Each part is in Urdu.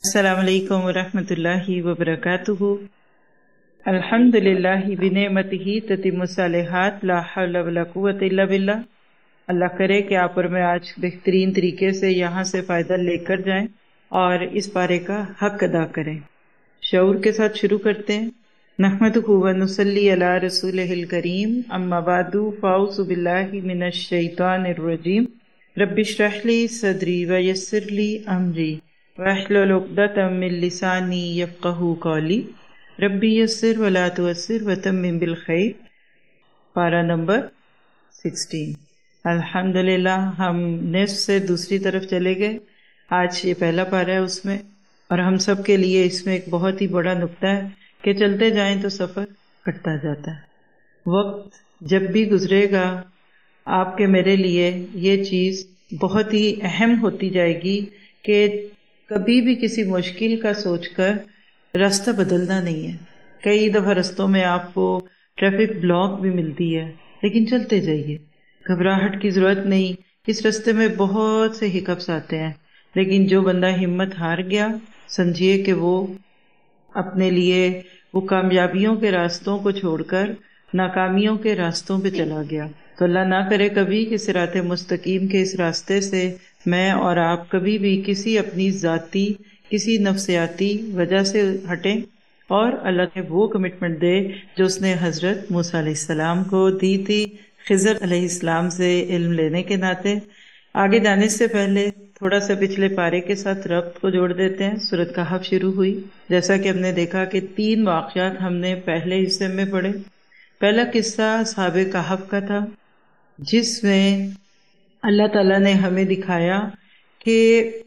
السلام علیکم ورحمۃ اللہ وبرکاتہ۔ الحمدللہ بنعمتہ تتم الصالحات، لا حول ولا قوۃ الا باللہ۔ اللہ کرے کہ آپ اور میں آج بہترین طریقے سے یہاں سے فائدہ لے کر جائیں اور اس پارے کا حق ادا کریں۔ شعور کے ساتھ شروع کرتے ہیں۔ نحمدہ ونصلی علی رسولہ الکریم، اما بعد فاعوذ باللہ من الشیطان الرجیم۔ رب اشرح لی صدری ویسر لی امری واحلل عقدۃ من لسانی یفقہوا قولی، ربی یسر ولا تعسر وتمم بالخیر۔ پارہ نمبر 16۔ الحمدللہ ہم نصف سے دوسری طرف چلے گئے۔ آج یہ پہلا پارہ ہے اس میں، اور ہم سب کے لیے اس میں ایک بہت ہی بڑا نقطہ ہے کہ چلتے جائیں تو سفر کٹتا جاتا ہے۔ وقت جب بھی گزرے گا آپ کے میرے لیے یہ چیز بہت ہی اہم ہوتی جائے گی کہ کبھی بھی کسی مشکل کا سوچ کر راستہ بدلنا نہیں ہے۔ کئی دفعہ رستوں میں آپ کو ٹریفک بلاک بھی ملتی ہے، لیکن چلتے جائیے، گھبراہٹ کی ضرورت نہیں۔ اس رستے میں بہت سے ہکپس آتے ہیں، لیکن جو بندہ ہمت ہار گیا، سمجھیے کہ وہ اپنے لیے وہ کامیابیوں کے راستوں کو چھوڑ کر ناکامیوں کے راستوں پہ چلا گیا۔ تو اللہ نہ کرے کبھی کہ صراط مستقیم کے اس راستے سے میں اور آپ کبھی بھی کسی اپنی ذاتی کسی نفسیاتی وجہ سے ہٹیں، اور اللہ نے وہ کمٹمنٹ دے جو اس نے حضرت موسیٰ علیہ السلام کو دی تھی خضر علیہ السلام سے علم لینے کے ناطے۔ آگے جانے سے پہلے تھوڑا سا پچھلے پارے کے ساتھ ربط کو جوڑ دیتے ہیں۔ سورۃ کہف شروع ہوئی، جیسا کہ ہم نے دیکھا کہ 3 واقعات ہم نے پہلے حصے میں پڑھے۔ پہلا قصہ اصحاب کہف کا تھا، جس میں اللہ تعالیٰ نے ہمیں دکھایا کہ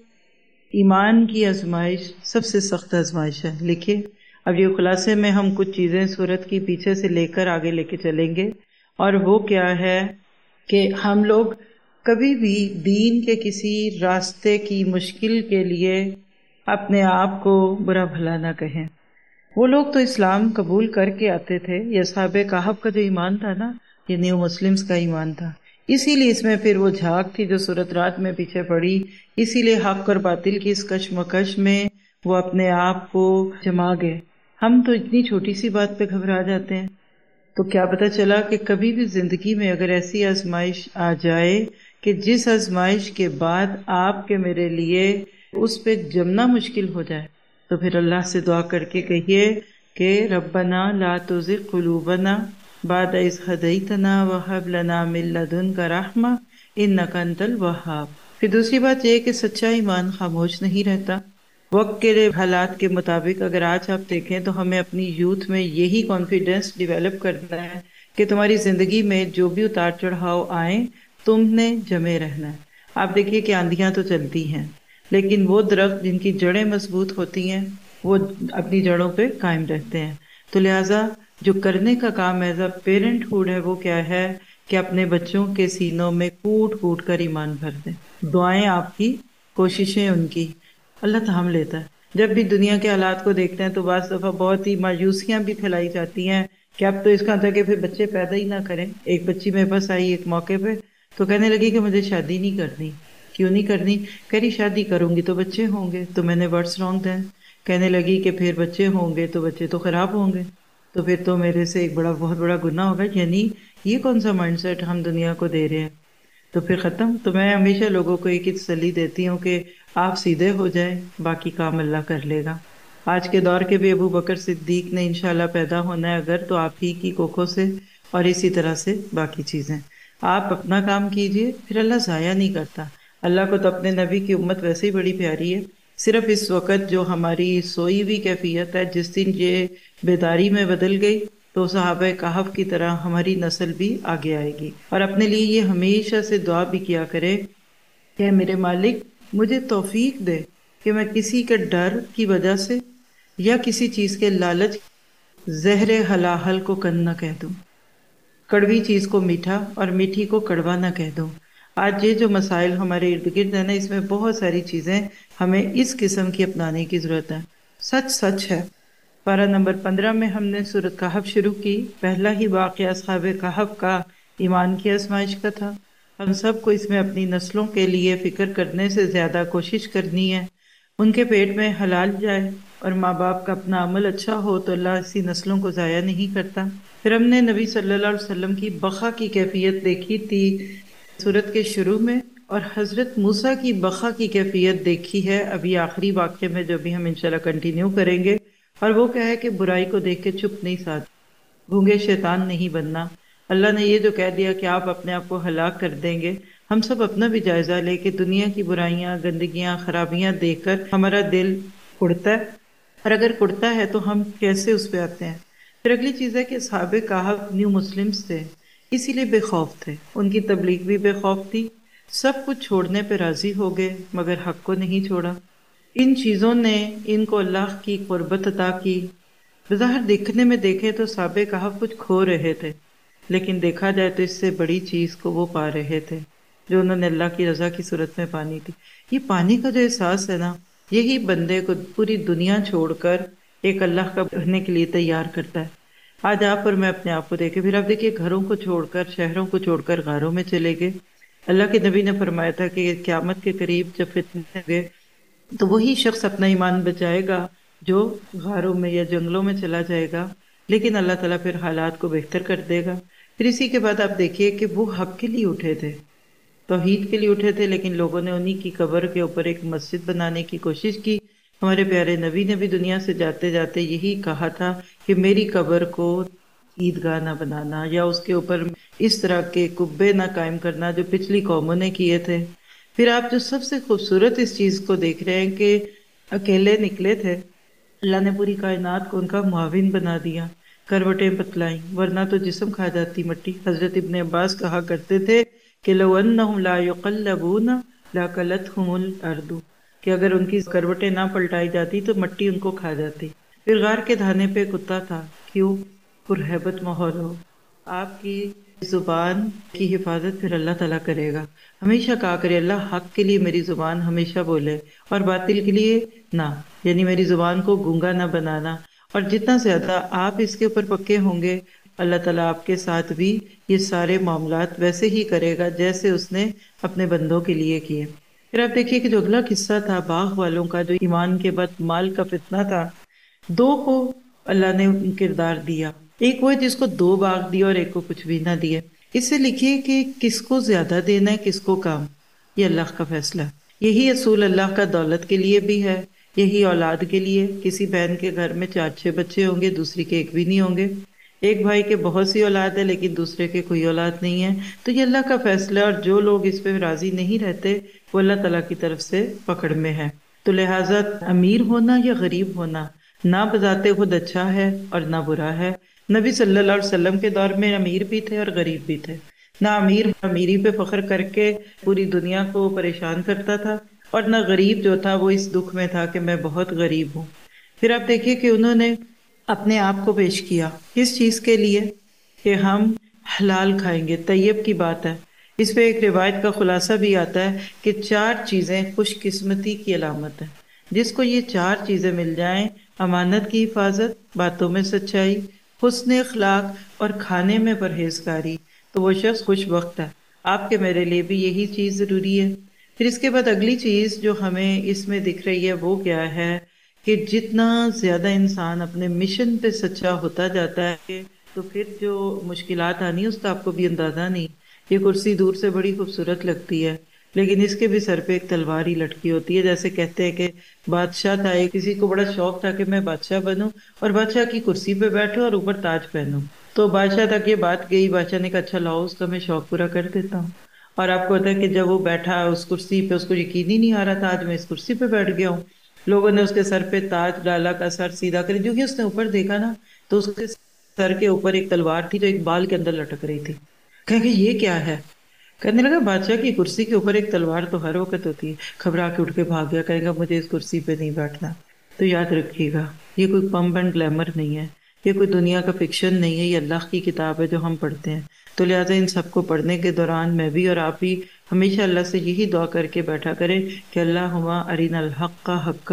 ایمان کی آزمائش سب سے سخت آزمائش ہے۔ لکھیے، اب یہ خلاصے میں ہم کچھ چیزیں سورت کی پیچھے سے لے کر آگے لے کے چلیں گے، اور وہ کیا ہے کہ ہم لوگ کبھی بھی دین کے کسی راستے کی مشکل کے لیے اپنے آپ کو برا بھلا نہ کہیں۔ وہ لوگ تو اسلام قبول کر کے آتے تھے، یہ اصحاب کہف کا جو ایمان تھا نا، یہ نیو مسلمز کا ایمان تھا۔ اسی لیے اس میں پھر وہ جھاگ تھی جو سورت رات میں پیچھے پڑی، اسی لیے حق اور باطل کی اس کشمکش میں وہ اپنے آپ کو جما گئے۔ ہم تو اتنی چھوٹی سی بات پہ گھبرا جاتے ہیں۔ تو کیا پتہ چلا کہ کبھی بھی زندگی میں اگر ایسی آزمائش آ جائے کہ جس آزمائش کے بعد آپ کے میرے لیے اس پہ جمنا مشکل ہو جائے، تو پھر اللہ سے دعا کر کے کہیے کہ ربنا لا تزغ قلوبنا بعد اذ ہدیتنا وہب لنا من لدنک رحمہ انک انت الوہاب۔ پھر دوسری بات یہ کہ سچا ایمان خاموش نہیں رہتا۔ وقت کے حالات کے مطابق اگر آج آپ دیکھیں تو ہمیں اپنی یوتھ میں یہی کانفیڈنس ڈیولپ کرنا ہے کہ تمہاری زندگی میں جو بھی اتار چڑھاؤ آئیں، تم نے جمے رہنا ہے۔ آپ دیکھیے کہ آندھیاں تو چلتی ہیں، لیکن وہ درخت جن کی جڑیں مضبوط ہوتی ہیں وہ اپنی جڑوں پہ قائم رہتے ہیں۔ تو لہٰذا جو کرنے کا کام ایز اے پیرنٹ ہوڈ ہے وہ کیا ہے کہ اپنے بچوں کے سینوں میں کوٹ کوٹ کر ایمان بھر دیں۔ دعائیں آپ کی، کوششیں ان کی، اللہ تھام لیتا ہے۔ جب بھی دنیا کے حالات کو دیکھتے ہیں تو بعض دفعہ بہت ہی مایوسیاں بھی پھیلائی جاتی ہیں کہ اب تو اس کا تھا کہ پھر بچے پیدا ہی نہ کریں۔ ایک بچی میرے پاس آئی ایک موقع پہ، تو کہنے لگی کہ مجھے شادی نہیں کرنی۔ کیوں نہیں کرنی؟ کہہ رہی شادی کروں گی تو بچے ہوں گے۔ تو میں نے ورڈس رانگ دیں، کہنے لگی کہ پھر بچے ہوں گے تو بچے تو خراب ہوں گے، تو پھر تو میرے سے ایک بہت بڑا گناہ ہوگا۔ یعنی یہ کون سا مائنڈ سیٹ ہم دنیا کو دے رہے ہیں؟ تو پھر ختم۔ تو میں ہمیشہ لوگوں کو ایک ہی تسلی دیتی ہوں کہ آپ سیدھے ہو جائیں، باقی کام اللہ کر لے گا۔ آج کے دور کے بھی ابو بکر صدیق نے انشاءاللہ پیدا ہونا ہے اگر، تو آپ ہی کی کوکھوں سے، اور اسی طرح سے باقی چیزیں۔ آپ اپنا کام کیجئے، پھر اللہ ضائع نہیں کرتا۔ اللہ کو تو اپنے نبی کی امت ویسے ہی بڑی پیاری ہے۔ صرف اس وقت جو ہماری سوئی ہوئی کیفیت ہے، جس دن یہ بیداری میں بدل گئی تو صحابہ کہف کی طرح ہماری نسل بھی آگے آئے گی۔ اور اپنے لیے یہ ہمیشہ سے دعا بھی کیا کرے کہ میرے مالک مجھے توفیق دے کہ میں کسی کے ڈر کی وجہ سے یا کسی چیز کے لالچ زہر ہلاہل کو کن نہ کہہ دوں، کڑوی چیز کو میٹھا اور میٹھی کو کڑوا نہ کہہ دوں۔ آج یہ جو مسائل ہمارے ارد گرد ہیں نا، اس میں بہت ساری چیزیں ہمیں اس قسم کی اپنانے کی ضرورت ہے۔ سچ ہے۔ پارہ نمبر 15 میں ہم نے سورۃ کہف شروع کی۔ پہلا ہی واقعہ اصحاب کہف کا ایمان کی آزمائش کا تھا۔ ہم سب کو اس میں اپنی نسلوں کے لیے فکر کرنے سے زیادہ کوشش کرنی ہے، ان کے پیٹ میں حلال جائے اور ماں باپ کا اپنا عمل اچھا ہو تو اللہ ایسی نسلوں کو ضائع نہیں کرتا۔ پھر ہم نے نبی صلی اللہ علیہ وسلم کی بقا کی کیفیت دیکھی تھی سورت کے شروع میں، اور حضرت موسیٰ کی بقا کی کیفیت دیکھی ہے ابھی آخری واقعے میں، جو بھی ہم انشاءاللہ کنٹینیو کریں گے۔ اور وہ کیا ہے کہ برائی کو دیکھ کے چپ نہیں ساتھ، گونگے شیطان نہیں بننا۔ اللہ نے یہ جو کہہ دیا کہ آپ اپنے آپ کو ہلاک کر دیں گے، ہم سب اپنا بھی جائزہ لے کہ دنیا کی برائیاں، گندگیاں، خرابیاں دیکھ کر ہمارا دل اڑتا ہے، اور اگر اڑتا ہے تو ہم کیسے اس پہ آتے ہیں۔ پھر اگلی چیز ہے کہ اصحاب کہف نیو مسلمز تھے، اسی لیے بے خوف تھے، ان کی تبلیغ بھی بے خوف تھی، سب کچھ چھوڑنے پہ راضی ہو گئے مگر حق کو نہیں چھوڑا۔ ان چیزوں نے ان کو اللہ کی قربت عطا کی۔ بظاہر دیکھنے میں دیکھیں تو اصحاب کہف کچھ کھو رہے تھے، لیکن دیکھا جائے تو اس سے بڑی چیز کو وہ پا رہے تھے جو انہوں نے اللہ کی رضا کی صورت میں پانی تھی۔ یہ پانی کا جو احساس ہے نا، یہی بندے کو پوری دنیا چھوڑ کر ایک اللہ کا بننے کے لیے تیار کرتا ہے۔ آج آپ اور میں اپنے آپ کو دیکھیں، پھر آپ دیکھیے گھروں کو چھوڑ کر، شہروں کو چھوڑ کر غاروں میں چلے گئے۔ اللہ کے نبی نے فرمایا تھا کہ قیامت کے قریب جب فتنے ہوں گے تو وہی شخص اپنا ایمان بچائے گا جو غاروں میں یا جنگلوں میں چلا جائے گا، لیکن اللہ تعالیٰ پھر حالات کو بہتر کر دے گا۔ پھر اسی کے بعد آپ دیکھیے کہ وہ حق کے لیے اٹھے تھے، توحید کے لیے اٹھے تھے، لیکن لوگوں نے انہی کی قبر کے اوپر ایک مسجد بنانے کی کوشش کی۔ ہمارے پیارے نبی نے بھی دنیا سے جاتے جاتے یہی کہا تھا کہ میری قبر کو عیدگاہ نہ بنانا، یا اس کے اوپر اس طرح کے قبے نہ قائم کرنا جو پچھلی قوموں نے کیے تھے۔ پھر آپ جو سب سے خوبصورت اس چیز کو دیکھ رہے ہیں کہ اکیلے نکلے تھے، اللہ نے پوری کائنات کو ان کا معاون بنا دیا، کروٹیں بتلائیں، ورنہ تو جسم کھا جاتی مٹی۔ حضرت ابن عباس کہا کرتے تھے کہ لو انہم لا یقلبون لاکلتہم الارض، کہ اگر ان کی کروٹیں نہ پلٹائی جاتی تو مٹی ان کو کھا جاتی۔ پھر غار کے دھانے پہ کتا تھا، کیوں؟ پرہیبت ماحول ہو۔ آپ کی زبان کی حفاظت پھر اللہ تعالیٰ کرے گا۔ ہمیشہ کہا کرے اللہ حق کے لیے میری زبان ہمیشہ بولے، اور باطل کے لیے نہ، یعنی میری زبان کو گونگا نہ بنانا۔ اور جتنا زیادہ آپ اس کے اوپر پکے ہوں گے، اللہ تعالیٰ آپ کے ساتھ بھی یہ سارے معاملات ویسے ہی کرے گا جیسے اس نے اپنے بندوں کے لیے کیے۔ پھر آپ دیکھیے کہ جو اگلا قصہ تھا باغ والوں کا، جو ایمان کے بعد مال کا فتنہ تھا، دو کو اللہ نے کردار دیا، ایک وہ جس کو 2 باغ دیے اور ایک کو کچھ بھی نہ دیے۔ اس سے لکھیے کہ کس کو زیادہ دینا ہے، کس کو کم، یہ اللہ کا فیصلہ ہے۔ یہی اصول اللہ کا دولت کے لیے بھی ہے، یہی اولاد کے لیے۔ کسی بہن کے گھر میں 4-6 بچے ہوں گے، دوسری کے ایک بھی نہیں ہوں گے۔ ایک بھائی کے بہت سی اولاد ہے لیکن دوسرے کے کوئی اولاد نہیں ہے، تو یہ اللہ کا فیصلہ ہے، اور جو لوگ اس پہ راضی نہیں رہتے وہ اللہ تعالیٰ کی طرف سے پکڑ میں ہے۔ تو لہٰذا امیر ہونا یا غریب ہونا نہ بذات خود اچھا ہے اور نہ برا ہے۔ نبی صلی اللہ علیہ وسلم کے دور میں امیر بھی تھے اور غریب بھی تھے۔ نہ امیر امیری پہ فخر کر کے پوری دنیا کو پریشان کرتا تھا، اور نہ غریب جو تھا وہ اس دکھ میں تھا کہ میں بہت غریب ہوں۔ پھر آپ دیکھیے کہ انہوں نے اپنے آپ کو پیش کیا کس چیز کے لیے، کہ ہم حلال کھائیں گے، طیب کی بات ہے۔ اس پہ ایک روایت کا خلاصہ بھی آتا ہے کہ 4 چیزیں خوش قسمتی کی علامت ہیں۔ جس کو یہ 4 چیزیں مل جائیں، امانت کی حفاظت، باتوں میں سچائی، حسن اخلاق اور کھانے میں پرہیزگاری، تو وہ شخص خوش وقت ہے۔ آپ کے میرے لیے بھی یہی چیز ضروری ہے۔ پھر اس کے بعد اگلی چیز جو ہمیں اس میں دکھ رہی ہے وہ کیا ہے کہ جتنا زیادہ انسان اپنے مشن پہ سچا ہوتا جاتا ہے تو پھر جو مشکلات آنی اس کا آپ کو بھی اندازہ نہیں۔ یہ کرسی دور سے بڑی خوبصورت لگتی ہے لیکن اس کے بھی سر پہ ایک تلوار ہی لٹکی ہوتی ہے۔ جیسے کہتے ہیں کہ بادشاہ تھا، ایک کسی کو بڑا شوق تھا کہ میں بادشاہ بنوں اور بادشاہ کی کرسی پہ بیٹھوں اور اوپر تاج پہنوں، تو بادشاہ تک یہ بات گئی، بادشاہ نے کہا اچھا لاؤ اس کا میں شوق پورا کر دیتا ہوں۔ اور آپ کو پتا ہے کہ جب وہ بیٹھا اس کرسی پہ، اس کو یقین ہی نہیں آ رہا تھا آج میں اس کرسی پہ بیٹھ گیا ہوں۔ لوگوں نے اس کے سر پہ تاج ڈالا، کا سر سیدھا کرے، جو کہ اس نے اوپر دیکھا نا تو اس کے سر کے اوپر ایک تلوار تھی جو ایک بال کے اندر لٹک رہی تھی۔ کہا کہ یہ کیا ہے؟ کہنے لگا بادشاہ کی کرسی کے اوپر ایک تلوار تو ہر وقت ہوتی ہے۔ گھبرا کے اٹھ کے بھاگ گیا، کہے گا مجھے اس کرسی پہ نہیں بیٹھنا۔ تو یاد رکھیے گا یہ کوئی پمپ اینڈ گلیمر نہیں ہے، یہ کوئی دنیا کا فکشن نہیں ہے، یہ اللہ کی کتاب ہے جو ہم پڑھتے ہیں۔ تو لہٰذا ان سب کو پڑھنے کے دوران میں بھی اور آپ بھی ہمیشہ اللہ سے یہی دعا کر کے بیٹھا کریں کہ اللہم ارنا الحق حقا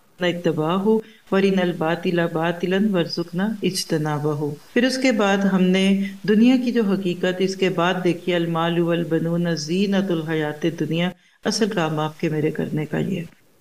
اتباعہ وارنا الباطل باطلا وارزقنا اجتنابہ۔ پھر اس کے بعد ہم نے دنیا کی جو حقیقت، اس کے بعد دیکھیے المال والبنون زینت الحیات الدنیا، اصل کام آپ کے میرے کرنے کا یہ ہے۔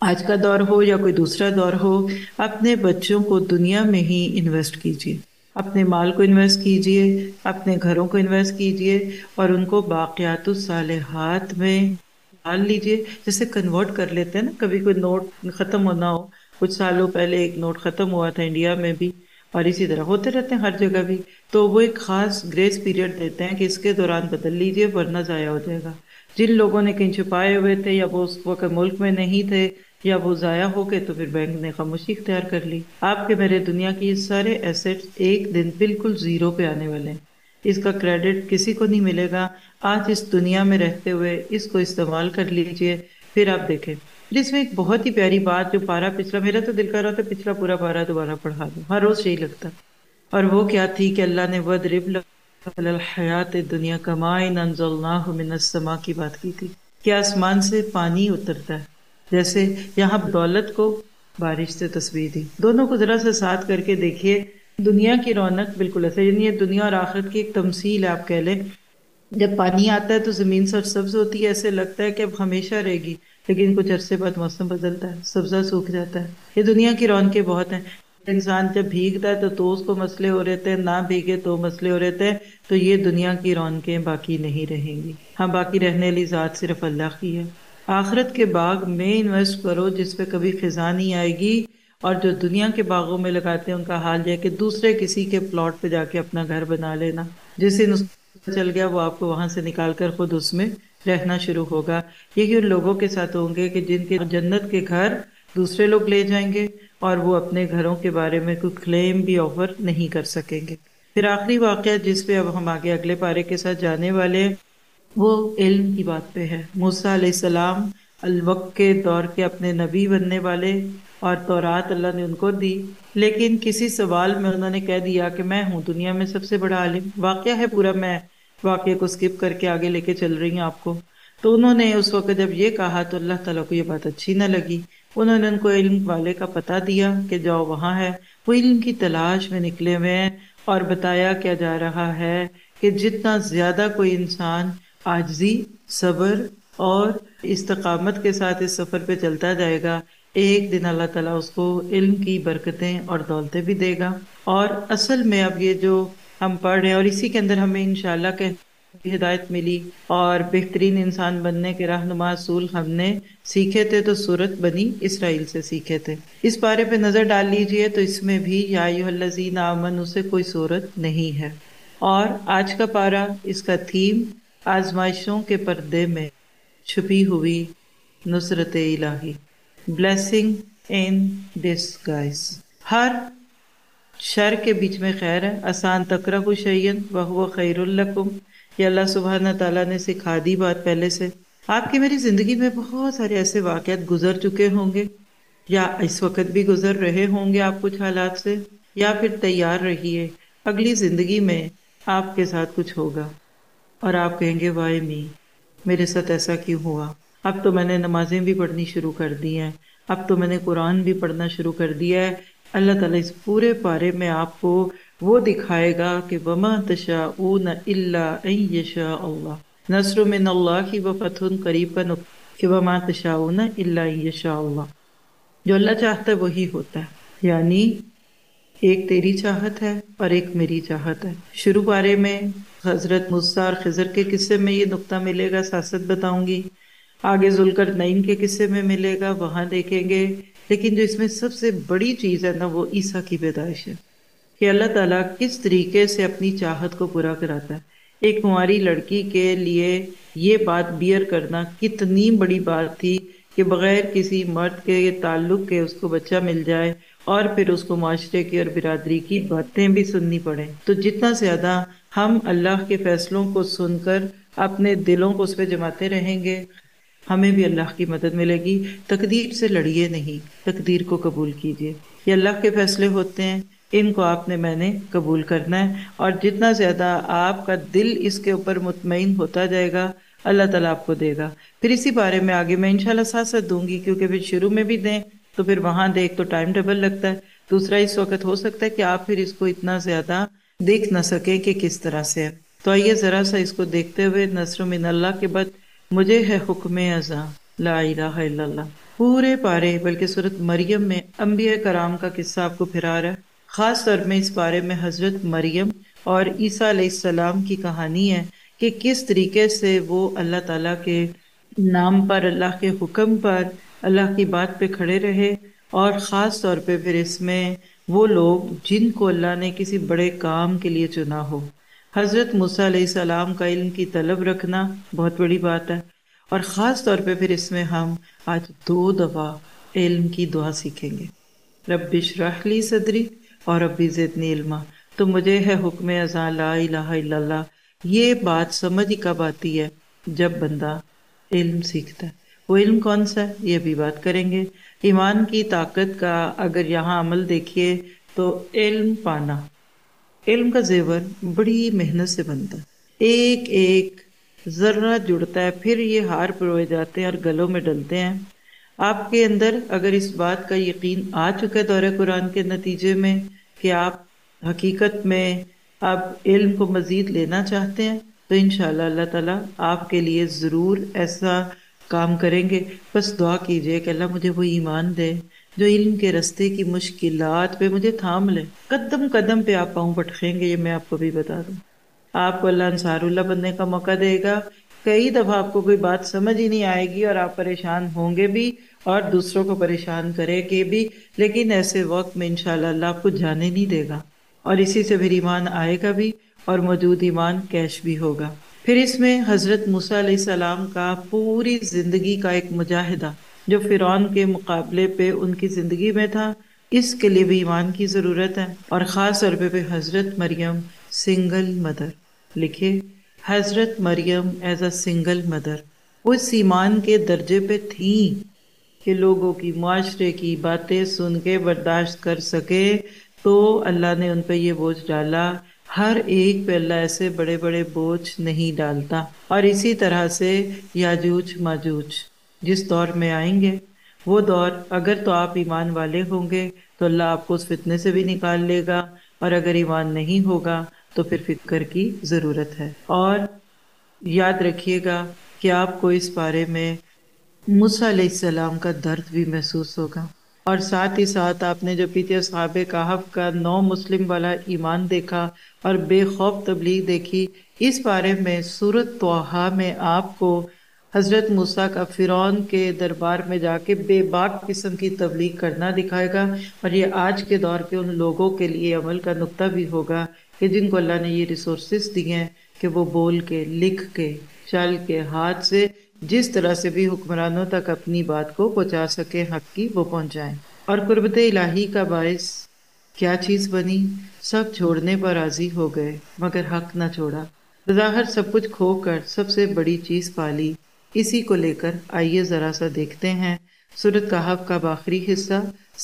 آج کا دور ہو یا کوئی دوسرا دور ہو، اپنے بچوں کو دنیا میں ہی انویسٹ کیجیے، اپنے مال کو انویسٹ کیجیے، اپنے گھروں کو انویسٹ کیجیے، اور ان کو باقیات الصالحات میں ڈال لیجیے. جیسے کنورٹ کر لیتے ہیں نا، کبھی کوئی نوٹ ختم ہونا ہو. کچھ سالوں پہلے ایک نوٹ ختم ہوا تھا انڈیا میں بھی، اور اسی طرح ہوتے رہتے ہیں ہر جگہ بھی. تو وہ ایک خاص گریس پیریڈ دیتے ہیں کہ اس کے دوران بدل لیجیے ورنہ ضائع ہو جائے گا. جن لوگوں نے کہیں چھپائے ہوئے تھے، یا وہ اس وقت ملک میں نہیں تھے، یا وہ ضائع ہو گئے، تو پھر بینک نے خاموشی اختیار کر لی. آپ کے میرے دنیا کی یہ سارے ایسیٹس ایک دن بالکل زیرو پہ آنے والے ہیں. اس کا کریڈٹ کسی کو نہیں ملے گا. آج اس دنیا میں رہتے ہوئے اس کو استعمال کر لیجئے. پھر آپ دیکھیں جس میں ایک بہت ہی پیاری بات، جو پارا پچھلا، میرا تو دل کر رہا تھا پچھلا پورا پارا دوبارہ پڑھا دوں، ہر روز یہی لگتا. اور وہ کیا تھی کہ اللہ نے وَاضْرِبْ لَهُمْ الْحَيَاةَ الدُّنْيَا كَمَاءٍ أَنزَلْنَاهُ مِنَ السَّمَاءِ کی بات کی تھی کہ آسمان سے پانی اترتا ہے. جیسے یہاں دولت کو بارش سے تشبیہ دی. دونوں کو ذرا سا ساتھ کر کے دیکھیے. دنیا کی رونق بالکل ایسے، یعنی یہ دنیا اور آخرت کی ایک تمثیل ہے آپ کہہ لیں. جب پانی آتا ہے تو زمین سرسبز ہوتی ہے، ایسے لگتا ہے کہ اب ہمیشہ رہے گی، لیکن کچھ عرصے بعد موسم بدلتا ہے، سبزہ سوکھ جاتا ہے. یہ دنیا کی رونقیں بہت ہیں. انسان جب بھیگتا ہے تو اس کو مسئلے ہو رہتے ہیں، نہ بھیگے تو مسئلے ہو رہتے ہیں. تو یہ دنیا کی رونقیں باقی نہیں رہیں گی. ہاں، باقی رہنے والی ذات صرف اللہ کی ہے. آخرت کے باغ میں انویسٹ کرو جس پہ کبھی خزاں نہیں آئے گی. اور جو دنیا کے باغوں میں لگاتے ہیں ان کا حال یہ ہے کہ دوسرے کسی کے پلاٹ پہ جا کے اپنا گھر بنا لینا. جس دن اس کو چل گیا وہ آپ کو وہاں سے نکال کر خود اس میں رہنا شروع ہوگا. یہی ان لوگوں کے ساتھ ہوں گے کہ جن کے جنت کے گھر دوسرے لوگ لے جائیں گے، اور وہ اپنے گھروں کے بارے میں کوئی کلیم بھی آفر نہیں کر سکیں گے. پھر آخری واقعہ جس پہ اب ہم آگے اگلے پارے کے ساتھ جانے والے ہیں، وہ علم کی بات پہ ہے. موسیٰ علیہ السلام الوقت کے دور کے اپنے نبی بننے والے، اور تورات اللہ نے ان کو دی. لیکن کسی سوال میں انہوں نے کہہ دیا کہ میں ہوں دنیا میں سب سے بڑا عالم. واقعہ ہے پورا، میں واقعے کو سکپ کر کے آگے لے کے چل رہی ہوں آپ کو. تو انہوں نے اس وقت جب یہ کہا تو اللہ تعالیٰ کو یہ بات اچھی نہ لگی. انہوں نے ان کو علم والے کا پتہ دیا کہ جاؤ وہاں ہے. وہ علم کی تلاش میں نکلے ہوئے ہیں، اور بتایا کیا جا رہا ہے کہ جتنا زیادہ کوئی انسان عاجزی، صبر اور استقامت کے ساتھ اس سفر پہ چلتا جائے گا، ایک دن اللہ تعالیٰ اس کو علم کی برکتیں اور دولتیں بھی دے گا. اور اصل میں اب یہ جو ہم پڑھ رہے ہیں، اور اسی کے اندر ہمیں انشاءاللہ کہ ہدایت ملی، اور بہترین انسان بننے کے رہنما اصول ہم نے سیکھے تھے تو سورت بنی اسرائیل سے سیکھے تھے. اس پارے پہ نظر ڈال لیجئے تو اس میں بھی یا ایھا الذین آمنوا سے کوئی صورت نہیں ہے. اور آج کا پارہ، اس کا تھیم آزمائشوں کے پردے میں چھپی ہوئی نصرت الہی، بلیسنگ ان ڈسگائز. ہر شر کے بیچ میں خیر ہے. آسان تکرہوا شیئا وہو خیر لکم، یہ اللہ سبحانہ تعالیٰ نے سکھا دی بات پہلے سے. آپ کی میری زندگی میں بہت سارے ایسے واقعات گزر چکے ہوں گے، یا اس وقت بھی گزر رہے ہوں گے آپ کچھ حالات سے، یا پھر تیار رہیے اگلی زندگی میں آپ کے ساتھ کچھ ہوگا اور آپ کہیں گے وائی می، میرے ساتھ ایسا کیوں ہوا. اب تو میں نے نمازیں بھی پڑھنی شروع کر دی ہیں، اب تو میں نے قرآن بھی پڑھنا شروع کر دیا ہے. اللہ تعالیٰ اس پورے پارے میں آپ کو وہ دکھائے گا کہ وَمَا تَشَاءُونَ إِلَّا أَن يَشَاءَ اللَّهُ نَصْرٌ مِّنَ اللَّهِ وَفَتْحٌ قَرِیب کا کہ وَمَا تَشَاءُونَ إِلَّا أَن يَشَاءَ اللَّهُ، جو اللہ چاہتا ہے وہی ہوتا ہے. یعنی ایک تیری چاہت ہے اور ایک میری چاہت ہے. شروع پارے میں حضرت موسیٰ اور خضر کے قصے میں یہ نقطہ ملے گا، ساتھ بتاؤں گی. آگے ذوالقرنین کے قصے میں ملے گا، وہاں دیکھیں گے. لیکن جو اس میں سب سے بڑی چیز ہے نا، وہ عیسیٰ کی پیدائش ہے، کہ اللہ تعالیٰ کس طریقے سے اپنی چاہت کو پورا کراتا ہے. ایک کنواری لڑکی کے لیے یہ بات بیئر کرنا کتنی بڑی بات تھی کہ بغیر کسی مرد کے تعلق کے اس کو بچہ مل جائے، اور پھر اس کو معاشرے کی اور برادری کی باتیں بھی سننی پڑیں. تو جتنا زیادہ ہم اللہ کے فیصلوں کو سن کر اپنے دلوں کو اس پہ جماتے رہیں گے، ہمیں بھی اللہ کی مدد ملے گی. تقدیر سے لڑیے نہیں، تقدیر کو قبول کیجیے. یہ اللہ کے فیصلے ہوتے ہیں، ان کو آپ نے میں نے قبول کرنا ہے. اور جتنا زیادہ آپ کا دل اس کے اوپر مطمئن ہوتا جائے گا، اللہ تعالیٰ آپ کو دے گا. پھر اسی بارے میں آگے میں انشاءاللہ ساتھ دوں گی، کیونکہ پھر شروع میں بھی دیں تو پھر وہاں دیکھ تو ٹائم ڈبل لگتا ہے. دوسرا اس وقت ہو سکتا ہے کہ آپ پھر اس کو اتنا زیادہ دیکھ نہ سکیں کہ کس طرح سے ہے. تو آئیے ذرا سا اس کو دیکھتے ہوئے. نصر من اللہ کے بعد مجھے ہے حکم ازاں لا الہ الا اللہ. پورے پارے بلکہ سورۃ مریم میں انبیاء کرام کا قصہ آپ کو پھرا رہا ہے. خاص طور میں اس پارے میں حضرت مریم اور عیسیٰ علیہ السلام کی کہانی ہے کہ کس طریقے سے وہ اللہ تعالیٰ کے نام پر، اللہ کے حکم پر، اللہ کی بات پہ کھڑے رہے. اور خاص طور پہ پھر اس میں وہ لوگ جن کو اللہ نے کسی بڑے کام کے لیے چنا ہو. حضرت موسیٰ علیہ السلام کا علم کی طلب رکھنا بہت بڑی بات ہے. اور خاص طور پہ پھر اس میں ہم آج 2 دفعہ علم کی دعا سیکھیں گے. رب اشرح لی صدری اور رب زدنی علما. تو مجھے ہے حکم ازاں لا الہ الا اللہ. یہ بات سمجھ ہی کب آتی ہے؟ جب بندہ علم سیکھتا ہے. وہ علم کون سا ہے یہ بھی بات کریں گے. ایمان کی طاقت کا اگر یہاں عمل دیکھیے تو علم پانا، علم کا زیور بڑی محنت سے بنتا ہے. ایک ایک ذرہ جڑتا ہے، پھر یہ ہار پروئے جاتے ہیں اور گلوں میں ڈلتے ہیں. آپ کے اندر اگر اس بات کا یقین آ چکا ہے دورہ قرآن کے نتیجے میں کہ آپ حقیقت میں اب علم کو مزید لینا چاہتے ہیں، تو انشاءاللہ اللہ تعالیٰ آپ کے لیے ضرور ایسا کام کریں گے. بس دعا کیجئے کہ اللہ مجھے وہ ایمان دے جو علم کے رستے کی مشکلات پہ مجھے تھام لے. قدم قدم پہ آپ پاؤں پٹکیں گے، یہ میں آپ کو بھی بتا دوں. آپ کو اللہ انصار اللہ بننے کا موقع دے گا. کئی دفعہ آپ کو کوئی بات سمجھ ہی نہیں آئے گی اور آپ پریشان ہوں گے بھی اور دوسروں کو پریشان کرے گے بھی، لیکن ایسے وقت میں انشاءاللہ اللہ آپ کو جانے نہیں دے گا اور اسی سے پھر ایمان آئے گا بھی اور موجود ایمان کیش بھی ہوگا. پھر اس میں حضرت موسیٰ علیہ السلام کا پوری زندگی کا ایک مجاہدہ جو فرعون کے مقابلے پہ ان کی زندگی میں تھا، اس کے لیے بھی ایمان کی ضرورت ہے. اور خاص طور پہ حضرت مریم سنگل مدر لکھے، حضرت Maryam as a single mother وہ اس ایمان کے درجے پہ تھیں کہ لوگوں کی، معاشرے کی باتیں سن کے برداشت کر سکے، تو اللہ نے ان پہ یہ بوجھ ڈالا. ہر ایک پہ اللہ ایسے بڑے بڑے بوجھ نہیں ڈالتا. اور اسی طرح سے یاجوج ماجوج جس دور میں آئیں گے، وہ دور اگر تو آپ ایمان والے ہوں گے تو اللہ آپ کو اس فتنے سے بھی نکال لے گا، اور اگر ایمان نہیں ہوگا تو پھر فکر کی ضرورت ہے. اور یاد رکھیے گا کہ آپ کو اس بارے میں موسیٰ علیہ السلام کا درد بھی محسوس ہوگا. اور ساتھ ہی ساتھ آپ نے جو پیچھے اصحاب کہف کا 9 مسلم والا ایمان دیکھا اور بے خوف تبلیغ دیکھی، اس بارے میں سورۃ طٰہٰ میں آپ کو حضرت موسیٰ کا فرعون کے دربار میں جا کے بے باک قسم کی تبلیغ کرنا دکھائے گا. اور یہ آج کے دور کے ان لوگوں کے لیے عمل کا نقطہ بھی ہوگا کہ جن کو اللہ نے یہ ریسورسز دیے ہیں کہ وہ بول کے، لکھ کے، چل کے، ہاتھ سے، جس طرح سے بھی حکمرانوں تک اپنی بات کو پہنچا سکے، حق کی وہ پہنچائیں. اور قربت الہی کا باعث کیا چیز بنی؟ سب چھوڑنے پر راضی ہو گئے مگر حق نہ چھوڑا. بظاہر سب کچھ کھو کر سب سے بڑی چیز پالی. اسی کو لے کر آئیے ذرا سا دیکھتے ہیں سورۃ کہف کا آخری حصہ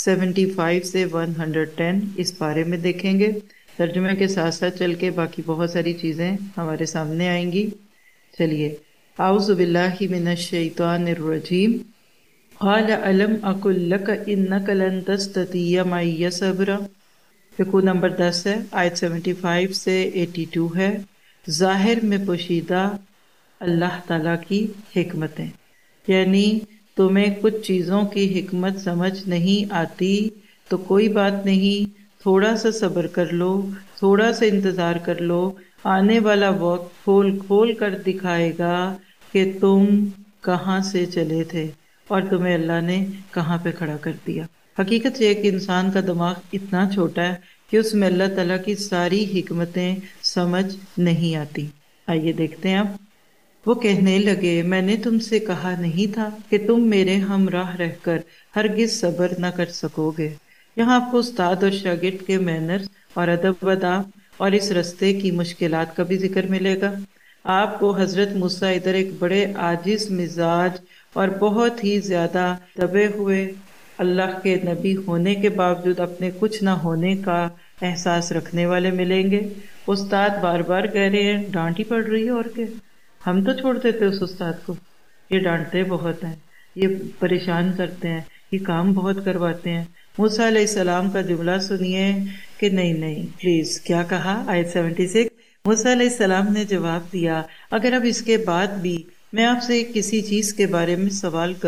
75 سے 110 اس بارے میں دیکھیں گے. ترجمے کے ساتھ ساتھ چل کے باقی بہت ساری چیزیں ہمارے سامنے آئیں گی. چلیے، اعوذ باللہ من الشیطان الرجیم. قال الم اقل لک انک لن تستطیع معی صبرا. رکوع نمبر 10 ہے، آیت 75 سے 82 ہے. ظاہر میں پوشیدہ اللہ تعالیٰ کی حکمتیں، یعنی تمہیں کچھ چیزوں کی حکمت سمجھ نہیں آتی تو کوئی بات نہیں، تھوڑا سا صبر کر لو، تھوڑا سا انتظار کر لو. آنے والا وقت کھول کھول کر دکھائے گا کہ تم کہاں سے چلے تھے اور تمہیں اللہ نے کہاں پہ کھڑا کر دیا. حقیقت یہ ہے کہ انسان کا دماغ اتنا چھوٹا ہے کہ اس میں اللہ تعالیٰ کی ساری حکمتیں سمجھ نہیں آتی. آئیے دیکھتے ہیں اب. وہ کہنے لگے، میں نے تم سے کہا نہیں تھا کہ تم میرے ہمراہ رہ کر ہرگز صبر نہ کر سکو گے. یہاں آپ کو استاد اور شاگرد کے مینرز اور ادب و آداب اور اس رستے کی مشکلات کا بھی ذکر ملے گا. آپ کو حضرت موسیٰ ادھر ایک بڑے عاجز مزاج اور بہت ہی زیادہ دبے ہوئے، اللہ کے نبی ہونے کے باوجود اپنے کچھ نہ ہونے کا احساس رکھنے والے ملیں گے. استاد بار بار کہہ رہے ہیں، ڈانٹ ہی پڑ رہی ہے، اور کیا، ہم تو چھوڑ دیتے اس استاد کو، یہ ڈانٹتے بہت ہیں، یہ پریشان کرتے ہیں، یہ کام بہت کرواتے ہیں. موسیٰ علیہ السلام کا جملہ سنیے کہ نہیں پلیز، کیا کہا؟ آیت 76. موسیٰ علیہ السلام نے جواب دیا، اگر اب اس کے بعد بھی میں آپ سے کسی چیز کے بارے میں سوال کروں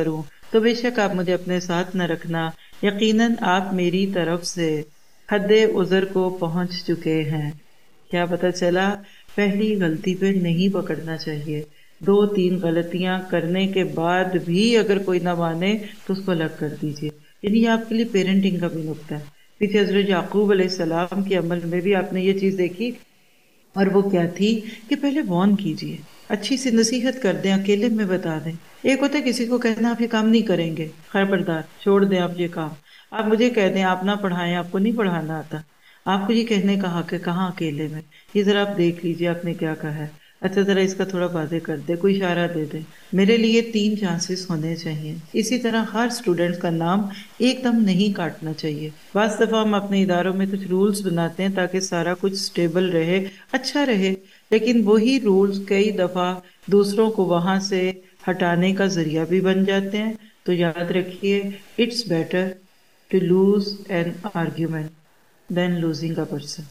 تو بے شک آپ مجھے اپنے ساتھ نہ رکھنا، یقیناً آپ میری طرف سے حد عذر کو پہنچ چکے ہیں۔ کیا پتہ چلا؟ پہلی غلطی پہ نہیں پکڑنا چاہیے، 2-3 غلطیاں کرنے کے بعد بھی اگر کوئی نہ مانے تو اس کو الگ کر دیجیے۔ یعنی یہ آپ کے لیے پیرنٹنگ کا بھی نقطہ ہے۔ پیچھے حضرت یعقوب علیہ السلام کے عمل میں بھی آپ نے یہ چیز دیکھی، اور وہ کیا تھی کہ پہلے وارن کیجیے، اچھی سی نصیحت کر دیں، اکیلے میں بتا دیں۔ ایک ہوتا ہے کسی کو کہنا آپ یہ کام نہیں کریں گے، خبردار چھوڑ دیں آپ یہ کام۔ آپ مجھے کہہ دیں آپ نہ پڑھائیں، آپ کو نہیں پڑھانا آتا، آپ کو یہ کہنے کا حق ہے، کہاں اکیلے میں؟ یہ ذرا آپ دیکھ لیجیے آپ نے کیا کہا ہے، اچھا ذرا اس کا تھوڑا واضح کر دے، کوئی اشارہ دے دے۔ میرے لیے 3 چانسز ہونے چاہیے۔ اسی طرح ہر اسٹوڈنٹ کا نام ایک دم نہیں کاٹنا چاہیے۔ بعض دفعہ ہم اپنے اداروں میں کچھ رولز بناتے ہیں تاکہ سارا کچھ سٹیبل رہے، اچھا رہے، لیکن وہی رولز کئی دفعہ دوسروں کو وہاں سے ہٹانے کا ذریعہ بھی بن جاتے ہیں۔ تو یاد رکھیے، it's better to lose an argument than losing a person.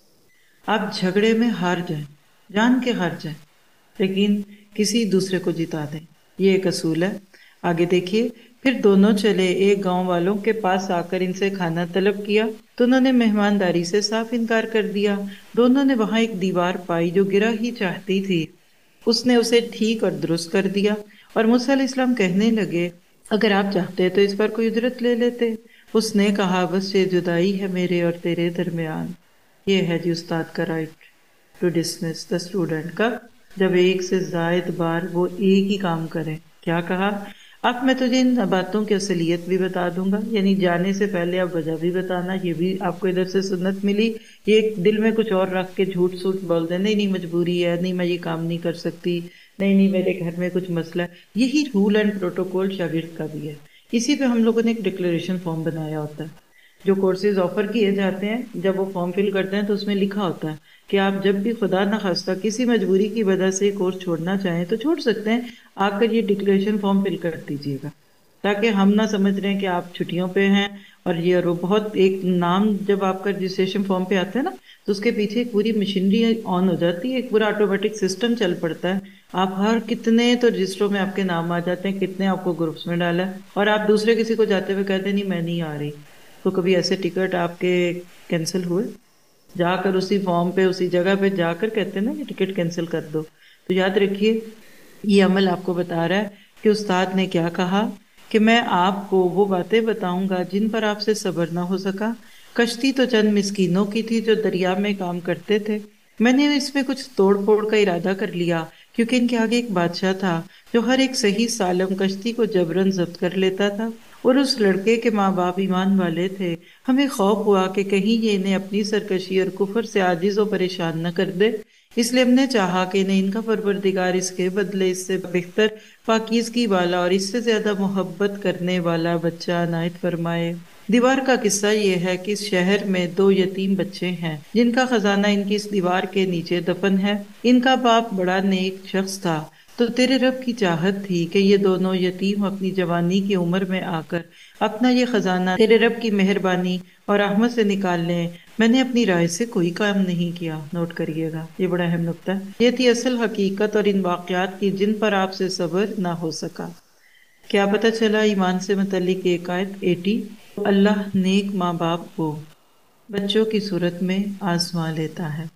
آپ جھگڑے میں ہار جائیں، جان کے ہار جائیں، لیکن کسی دوسرے کو جتا دیں، یہ ایک اصول ہے۔ آگے دیکھیے، پھر دونوں چلے، ایک گاؤں والوں کے پاس آ کر ان سے کھانا طلب کیا تو انہوں نے مہمانداری سے صاف انکار کر دیا۔ دونوں نے وہاں ایک دیوار پائی جو گرا ہی چاہتی تھی، اس نے اسے ٹھیک اور درست کر دیا، اور موسیٰ علیہ السلام کہنے لگے اگر آپ چاہتے تو اس پر کوئی اجرت لے لیتے۔ اس نے کہا بس یہ جدائی ہے میرے اور تیرے درمیان۔ یہ ہے جی استاد کا right to dismiss the student کا، جب ایک سے زائد بار وہ ایک ہی کام کرے۔ کیا کہا؟ اب میں تجھے ان باتوں کی اصلیت بھی بتا دوں گا، یعنی جانے سے پہلے آپ وجہ بھی بتانا، یہ بھی آپ کو ادھر سے سنت ملی۔ یہ دل میں کچھ اور رکھ کے جھوٹ سوٹ بول دیں، نہیں نہیں مجبوری ہے، نہیں میں یہ کام نہیں کر سکتی، نہیں نہیں میرے گھر میں کچھ مسئلہ ہے۔ یہی رول اینڈ پروٹوکول شاگرد کا بھی ہے۔ اسی پہ ہم لوگوں نے ایک ڈکلیریشن فارم بنایا ہوتا ہے۔ جو کورسز آفر کیے جاتے ہیں جب وہ فارم فل کرتے ہیں تو اس میں لکھا ہوتا ہے کہ آپ جب بھی خدا نخواستہ کسی مجبوری کی وجہ سے کورس چھوڑنا چاہیں تو چھوڑ سکتے ہیں، آ کر یہ ڈکلیریشن فارم فل کر دیجیے گا، تاکہ ہم نہ سمجھ رہے ہیں کہ آپ چھٹیوں پہ ہیں۔ اور یہ اور وہ بہت ایک نام جب آپ کا رجسٹریشن فارم پہ آتا ہے نا تو اس کے پیچھے ایک پوری مشینری آن ہو جاتی ہے، ایک پورا آٹومیٹک سسٹم چل پڑتا ہے۔ آپ ہر کتنے تو رجسٹروں میں آپ کے نام آ جاتے ہیں، کتنے آپ کو گروپس میں ڈالا ہے، اور آپ دوسرے کسی کو جاتے ہوئے کہتے ہیں نہیں میں نہیں آ رہی۔ تو کبھی ایسے ٹکٹ آپ کے کینسل ہوئے؟ جا کر اسی فارم پہ اسی جگہ پہ جا کر کہتے ہیں نا کہ ٹکٹ کینسل کر دو۔ تو یاد رکھیے، یہ عمل آپ کو بتا رہا ہے کہ استاد نے کیا کہا کہ میں آپ کو وہ باتیں بتاؤں گا جن پر آپ سے صبر نہ ہو سکا۔ کشتی تو چند مسکینوں کی تھی جو دریا میں کام کرتے تھے، میں نے اس میں کچھ توڑ پھوڑ کا ارادہ کر لیا کیونکہ ان کے آگے ایک بادشاہ تھا جو ہر ایک صحیح سالم کشتی کو جبراً ضبط کر لیتا تھا، اور اس لڑکے کے ماں باپ ایمان والے تھے۔ ہمیں خوف ہوا کہ کہیں یہ انہیں اپنی سرکشی اور کفر سے عاجز و پریشان نہ کر دے، اس لیے ہم نے چاہا کہ انہیں ان کا پروردگار اس کے بدلے اس سے بہتر پاکیزگی والا اور اس سے زیادہ محبت کرنے والا بچہ عنایت فرمائے۔ دیوار کا قصہ یہ ہے کہ اس شہر میں 2 یتیم بچے ہیں جن کا خزانہ ان کی اس دیوار کے نیچے دفن ہے۔ ان کا باپ بڑا نیک شخص تھا، تو تیرے رب کی چاہت تھی کہ یہ دونوں یتیم اپنی جوانی کی عمر میں آ کر اپنا یہ خزانہ تیرے رب کی مہربانی اور رحمت سے نکال لیں۔ میں نے اپنی رائے سے کوئی کام نہیں کیا۔ نوٹ کریے گا، یہ بڑا اہم نکتہ ہے۔ یہ تھی اصل حقیقت اور ان واقعات کی جن پر آپ سے صبر نہ ہو سکا۔ کیا پتہ چلا؟ ایمان سے متعلق ایک آیت 80، اللہ نیک ماں باپ کو بچوں کی صورت میں آزما لیتا ہے۔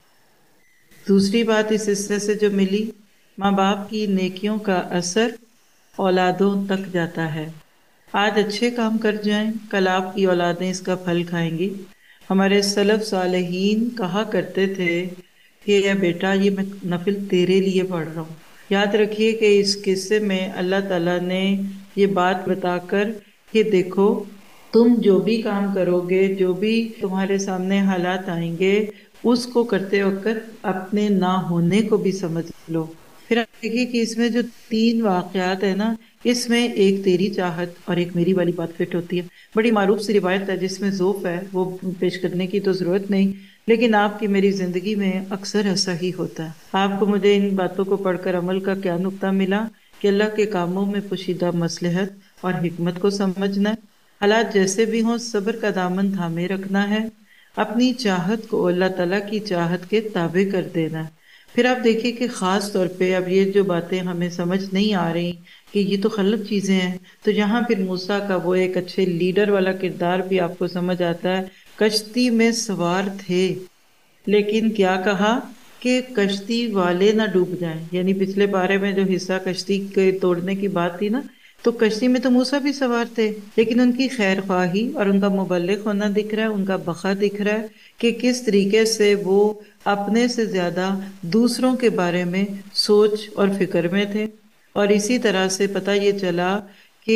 دوسری بات اس حصے سے جو ملی، ماں باپ کی نیکیوں کا اثر اولادوں تک جاتا ہے۔ آج اچھے کام کر جائیں، کل آپ کی اولادیں اس کا پھل کھائیں گی۔ ہمارے سلف صالحین کہا کرتے تھے کہ اے بیٹا یہ میں نفل تیرے لیے پڑھ رہا ہوں۔ یاد رکھیے کہ اس قصے میں اللہ تعالیٰ نے یہ بات بتا کر کہ دیکھو تم جو بھی کام کرو گے، جو بھی تمہارے سامنے حالات آئیں گے، اس کو کرتے وقت اپنے نہ ہونے کو بھی سمجھ لو۔ پھر آپ دیکھیے کہ اس میں جو 3 واقعات ہیں نا، اس میں ایک تیری چاہت اور ایک میری والی بات فٹ ہوتی ہے۔ بڑی معروف سی روایت ہے جس میں ذوف ہے، وہ پیش کرنے کی تو ضرورت نہیں، لیکن آپ کی میری زندگی میں اکثر ایسا ہی ہوتا ہے۔ آپ کو مجھے ان باتوں کو پڑھ کر عمل کا کیا نقطہ ملا کہ اللہ کے کاموں میں پوشیدہ مصلحت اور حکمت کو سمجھنا ہے، حالات جیسے بھی ہوں صبر کا دامن تھامے رکھنا ہے، اپنی چاہت کو اللہ تعالیٰ کی چاہت کے تابع کر دینا ہے، پھر آپ دیکھیے کہ خاص طور پہ اب یہ جو باتیں ہمیں سمجھ نہیں آ رہی کہ یہ تو غلط چیزیں ہیں، تو یہاں پھر موسیٰ کا وہ ایک اچھے لیڈر والا کردار بھی آپ کو سمجھ آتا ہے۔ کشتی میں سوار تھے، لیکن کیا کہا کہ کشتی والے نہ ڈوب جائیں، یعنی پچھلے پارے میں جو حصہ کشتی کے توڑنے کی بات تھی نا، تو کشتی میں تو موسیٰ بھی سوار تھے، لیکن ان کی خیر خواہی اور ان کا مبلغ ہونا دکھ رہا ہے، ان کا بخا دکھ رہا ہے کہ کس طریقے سے وہ اپنے سے زیادہ دوسروں کے بارے میں سوچ اور فکر میں تھے۔ اور اسی طرح سے پتہ یہ چلا کہ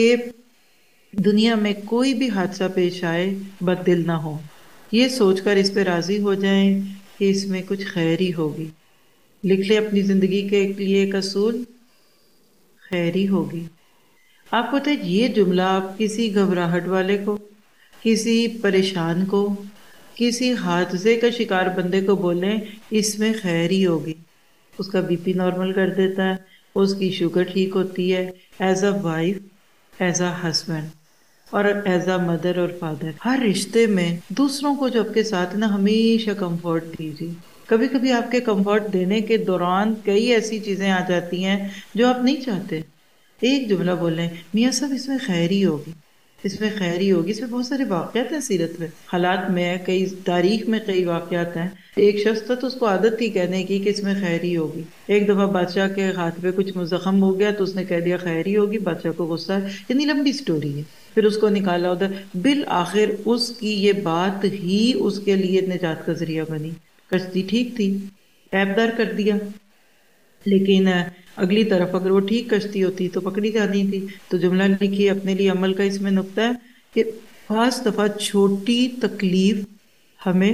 دنیا میں کوئی بھی حادثہ پیش آئے بد دل نہ ہو، یہ سوچ کر اس پہ راضی ہو جائیں کہ اس میں کچھ خیر ہی ہوگی۔ لکھ لیں اپنی زندگی کے لیے ایک اصول، خیر ہی ہوگی۔ آپ کو یہ جملہ آپ کسی گھبراہٹ والے کو، کسی پریشان کو، کسی حادثے کا شکار بندے کو بولیں اس میں خیر ہی ہوگی، اس کا بی پی نارمل کر دیتا ہے، اس کی شوگر ٹھیک ہوتی ہے، as a wife, as a husband اور ایز اے مدر اور فادر، ہر رشتے میں دوسروں کو جو آپ کے ساتھ نا ہمیشہ کمفورٹ دیجیے۔ کبھی کبھی آپ کے کمفورٹ دینے کے دوران کئی ایسی چیزیں آ جاتی ہیں جو آپ نہیں چاہتے، ایک جملہ بولیں، میاں صاحب اس میں خیر ہی ہوگی، اس میں خیر ہی ہوگی۔ اس میں بہت سارے واقعات ہیں سیرت میں، حالات میں، کئی تاریخ میں کئی واقعات ہیں۔ ایک شخص تھا تو اس کو عادت تھی کہنے کی کہ اس میں خیر ہی ہوگی۔ ایک دفعہ بادشاہ کے ہاتھ پہ کچھ زخم ہو گیا تو اس نے کہہ دیا خیر ہی ہوگی، بادشاہ کو غصہ ہے، اتنی لمبی سٹوری ہے۔ پھر اس کو نکالا ادھر، بالآخر اس کی یہ بات ہی اس کے لیے نجات کا ذریعہ بنی، کشتی ٹھیک تھی، عیب دار کر دیا، لیکن اگلی طرف اگر وہ ٹھیک کشتی ہوتی تو پکڑی جانی تھی۔ تو جملہ لکھی اپنے لیے عمل کا، اس میں نقطہ ہے کہ بعض دفعہ چھوٹی تکلیف ہمیں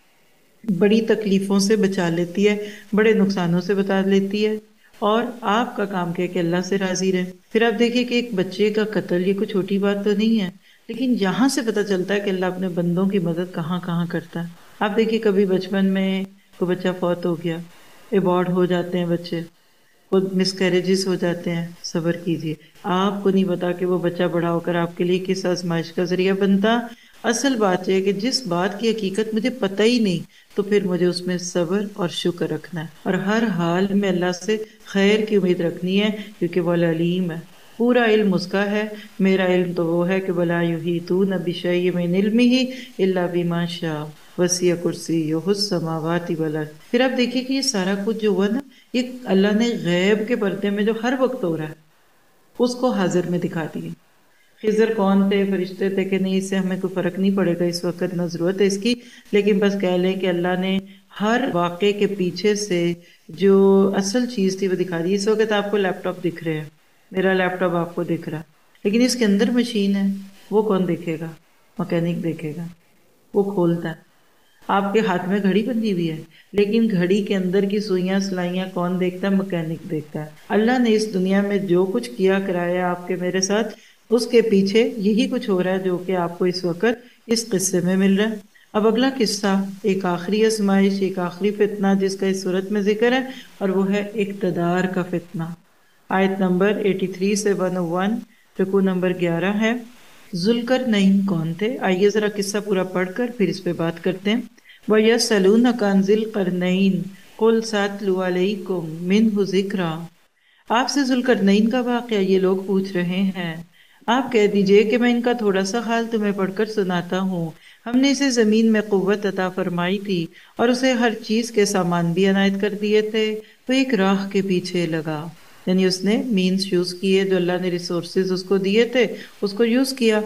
بڑی تکلیفوں سے بچا لیتی ہے، بڑے نقصانوں سے بچا لیتی ہے، اور آپ کا کام کیا کہ اللہ سے راضی رہے۔ پھر آپ دیکھیں کہ ایک بچے کا قتل یہ کوئی چھوٹی بات تو نہیں ہے، لیکن یہاں سے پتہ چلتا ہے کہ اللہ اپنے بندوں کی مدد کہاں کہاں کرتا ہے۔ آپ دیکھیے کبھی بچپن میں کوئی بچہ فوت ہو گیا، ایبارٹ ہو جاتے ہیں بچے، وہ مس کیریجز ہو جاتے ہیں، صبر کیجیے، آپ کو نہیں پتا کہ وہ بچہ بڑا ہو کر آپ کے لیے کس آزمائش کا ذریعہ بنتا۔ اصل بات یہ ہے کہ جس بات کی حقیقت مجھے پتہ ہی نہیں تو پھر مجھے اس میں صبر اور شکر رکھنا ہے، اور ہر حال میں اللہ سے خیر کی امید رکھنی ہے، کیونکہ وہ العلیم ہے، پورا علم اس کا ہے۔ میرا علم تو وہ ہے کہ وَلَا يُحِيطُونَ بِشَيْءٍ مِّنْ عِلْمِهِ إِلَّا بِمَا شَاءَ وَسِعَ كُرْسِيُّهُ السَّمَاوَاتِ وَالْأَرْضَ۔ پھر آپ دیکھیے کہ یہ سارا کچھ جو ہوا نا، یہ اللہ نے غیب کے پردے میں جو ہر وقت ہو رہا ہے اس کو حاضر میں دکھا دیے۔ خضر کون تھے، فرشتے تھے کہ نہیں، اس سے ہمیں کوئی فرق نہیں پڑے گا، اس وقت نہ ضرورت ہے اس کی، لیکن بس کہہ لیں کہ اللہ نے ہر واقعے کے پیچھے سے جو اصل چیز تھی وہ دکھا دی۔ اس وقت آپ کو لیپ ٹاپ دکھ رہے ہیں، میرا لیپ ٹاپ آپ کو دکھ رہا، لیکن اس کے اندر مشین ہے، وہ کون دیکھے گا؟ مکینک دیکھے گا، وہ کھولتا ہے۔ آپ کے ہاتھ میں گھڑی بندھی ہوئی ہے، لیکن گھڑی کے اندر کی سوئیاں سلائیاں کون دیکھتا ہے؟ مکینک دیکھتا ہے۔ اللہ نے اس دنیا میں جو کچھ کیا کرایا آپ کے میرے ساتھ، اس کے پیچھے یہی کچھ ہو رہا ہے جو کہ آپ کو اس وقت اس قصے میں مل رہا ہے۔ اب اگلا قصہ، ایک آخری آزمائش، ایک آخری فتنہ جس کا اس صورت میں ذکر ہے، اور وہ ہے اقتدار کا فتنہ۔ آیت نمبر 83 سے 101، رکوع نمبر 11 ہے۔ ذوالقرنین کون تھے؟ آئیے ذرا قصہ پورا پڑھ کر پھر اس پہ بات کرتے ہیں۔ وَيَسْأَلُونَكَ عَنْ ذِي الْقَرْنَيْنِ قُلْ سَأَتْلُو عَلَيْكُمْ مِنْهُ ذِكْرًا۔ آپ سے ذوالقرنین کا واقعہ یہ لوگ پوچھ رہے ہیں، آپ کہہ دیجئے کہ میں ان کا تھوڑا سا حال تمہیں پڑھ کر سناتا ہوں۔ ہم نے اسے زمین میں قوت عطا فرمائی تھی اور اسے ہر چیز کے سامان بھی عنایت کر دیے تھے، تو ایک راہ کے پیچھے لگا، یعنی اس نے مینز یوز کیے، جو اللہ نے ریسورسز اس کو دیے تھے اس کو یوز کیا،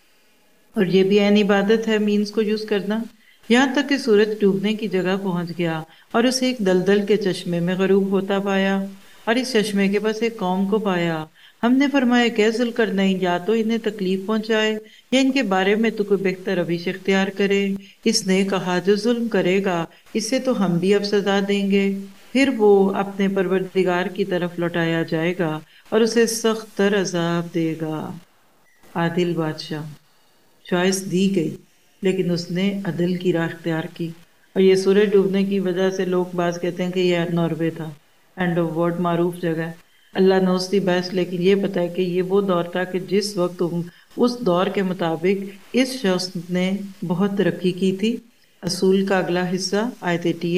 اور یہ بھی عین عبادت ہے مینز کو یوز کرنا، یہاں تک کہ سورج ڈوبنے کی جگہ پہنچ گیا اور اسے ایک دلدل کے چشمے میں غروب ہوتا پایا، اور اس چشمے کے پاس ایک قوم کو پایا۔ ہم نے فرمایا کہ ذوالقرنین یا تو انہیں تکلیف پہنچائے یا ان کے بارے میں تو کوئی بہتر روش اختیار کرے۔ اس نے کہا جو ظلم کرے گا اسے تو ہم بھی اب سزا دیں گے، پھر وہ اپنے پروردگار کی طرف لوٹایا جائے گا اور اسے سخت تر عذاب دے گا۔ عادل بادشاہ، چوائس دی گئی لیکن اس نے عدل کی راہ اختیار کی، اور یہ سورج ڈوبنے کی وجہ سے لوگ بعض کہتے ہیں کہ یہ ناروے تھا، اینڈ آف ورلڈ معروف جگہ ہے، اللہ نوز دی بیسٹ، لیکن یہ پتہ ہے کہ یہ وہ دور تھا کہ جس وقت اس دور کے مطابق اس شخص نے بہت ترقی کی تھی۔ اصول کا اگلا حصہ آیت 88،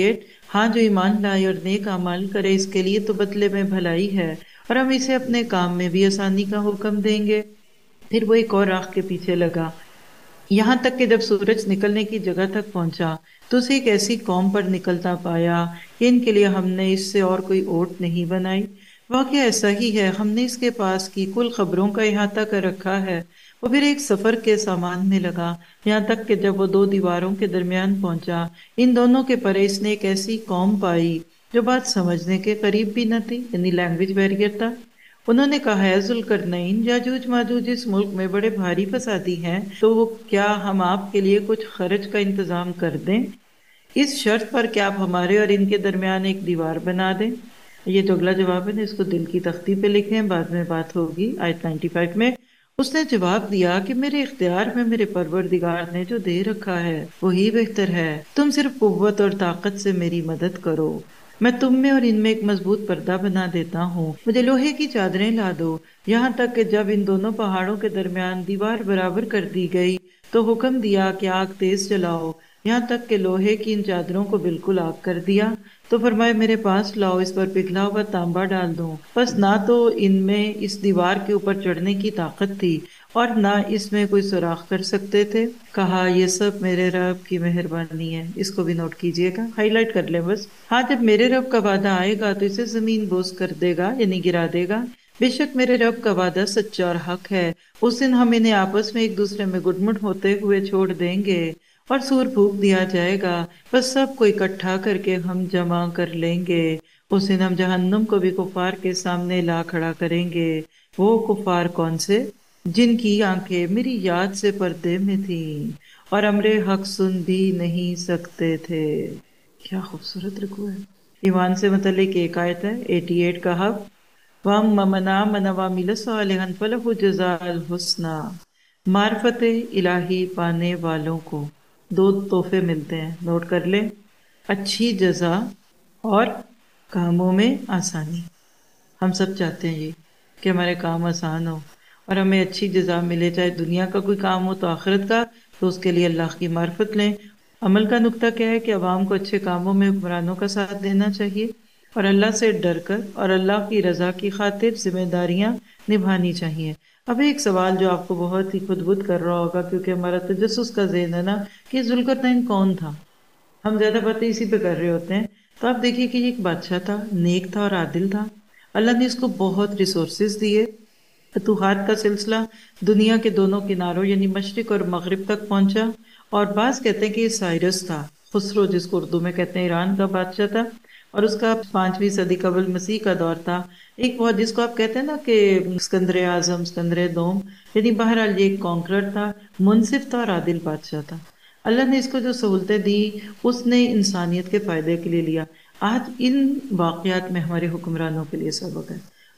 ہاں جو ایمان لائے اور نیک اعمال کرے اس کے لیے تو بدلے میں بھلائی ہے، اور ہم اسے اپنے کام میں بھی آسانی کا حکم دیں گے۔ پھر وہ ایک اور راہ کے پیچھے لگا، یہاں تک کہ جب سورج نکلنے کی جگہ تک پہنچا تو اسے ایک ایسی قوم پر نکلتا پایا کہ ان کے لیے ہم نے اس سے اور کوئی اوٹ نہیں بنائی۔ واقعہ ایسا ہی ہے، ہم نے اس کے پاس کی کل خبروں کا احاطہ کر رکھا ہے۔ وہ پھر ایک سفر کے سامان میں لگا، یہاں تک کہ جب وہ دو دیواروں کے درمیان پہنچا، ان دونوں کے پرے اس نے ایک ایسی قوم پائی جو بات سمجھنے کے قریب بھی نہ تھی، یعنی لینگویج بیریئر تھا۔ انہوں نے کہا ہے ذوالقرنین، یاجوج ماجوج اس ملک میں بڑے بھاری فسادی ہیں، تو کیا ہم آپ کے لیے کچھ خرچ کا انتظام کر دیں، اس شرط پر کہ آپ ہمارے اور ان کے درمیان ایک دیوار بنا دیں۔ یہ جو اگلا جواب ہے نا، اس کو دل کی تختی پہ لکھیں، بعد میں بات ہوگی۔ آیت 95 میں اس نے جواب دیا کہ میرے اختیار میں میرے پروردگار نے جو دے رکھا ہے وہی بہتر ہے، تم صرف قوت اور طاقت سے میری مدد کرو، میں تم میں اور ان میں ایک مضبوط پردہ بنا دیتا ہوں، مجھے لوہے کی چادریں لا دو۔ یہاں تک کہ جب ان دونوں پہاڑوں کے درمیان دیوار برابر کر دی گئی تو حکم دیا کہ آگ تیز جلاؤ، یہاں تک کہ لوہے کی ان چادروں کو بالکل آگ کر دیا۔ تو فرمائے میرے پاس لاؤ، اس پر پگھلا ہوا تانبا ڈال دوں۔ بس نہ تو ان میں اس دیوار کے اوپر چڑھنے کی طاقت تھی اور نہ اس میں کوئی سوراخ کر سکتے تھے۔ کہا یہ سب میرے رب کی مہربانی ہے۔ اس کو بھی نوٹ کیجئے گا، ہائی لائٹ کر لیں بس۔ ہاں جب میرے رب کا وعدہ آئے گا تو اسے زمین بوس کر دے گا، یعنی گرا دے گا۔ بے شک میرے رب کا وعدہ سچا اور حق ہے، اس دن ہم انہیں آپس میں ایک دوسرے میں گٹمٹ ہوتے ہوئے چھوڑ دیں گے اور سور پھونک دیا جائے گا، بس سب کو اکٹھا کر کے ہم جمع کر لیں گے۔ اس دن ہم جہنم کو بھی کفار کے سامنے لا کھڑا کریں گے۔ وہ کفار کون سے؟ جن کی آنکھیں میری یاد سے پردے میں تھیں اور امر حق سن بھی نہیں سکتے تھے۔ کیا خوبصورت رکوع ہے۔ ایمان سے متعلق ایک آیت ہے 88 کا حق، وَأَمَّا مَنْ آمَنَ وَعَمِلَ صَالِحًا فَلَهُ جَزَاءُ الْحُسْنَى۔ معرفت الہی پانے والوں کو دو تحفے ملتے ہیں، نوٹ کر لیں، اچھی جزا اور کاموں میں آسانی۔ ہم سب چاہتے ہیں یہ کہ ہمارے کام آسان ہو اور ہمیں اچھی جزا ملے، چاہے دنیا کا کوئی کام ہو تو آخرت کا، تو اس کے لیے اللہ کی معرفت لیں۔ عمل کا نقطہ کیا ہے کہ عوام کو اچھے کاموں میں حکمرانوں کا ساتھ دینا چاہیے اور اللہ سے ڈر کر اور اللہ کی رضا کی خاطر ذمہ داریاں نبھانی چاہیے۔ اب ایک سوال جو آپ کو بہت ہی خود بد کر رہا ہوگا، کیونکہ ہمارا تجسس کا ذہن ہے نا کہ ذوالقرنین کون تھا، ہم زیادہ باتیں اسی پہ کر رہے ہوتے ہیں۔ تو آپ دیکھیے کہ یہ ایک بادشاہ تھا، نیک تھا اور عادل تھا۔ اللہ نے اس کو بہت ریسورسز دیے، فتوحات کا سلسلہ دنیا کے دونوں کناروں یعنی مشرق اور مغرب تک پہنچا، اور بعض کہتے ہیں کہ یہ سائرس تھا، خسرو جس کو اردو میں کہتے ہیں، ایران کا بادشاہ تھا، اور اس کا 5ویں صدی قبل مسیح کا دور تھا۔ ایک بہت جس کو آپ کہتے ہیں نا کہ اسکندر اعظم، اسکندر دوم، یعنی بہرحال یہ ایک کانکرر تھا، منصف تھا اور عادل بادشاہ تھا۔ اللہ نے اس کو جو سہولتیں دی اس نے انسانیت کے فائدے کے لیے لیا۔ آج ان واقعات میں ہمارے حکمرانوں کے لیے سبق ہے۔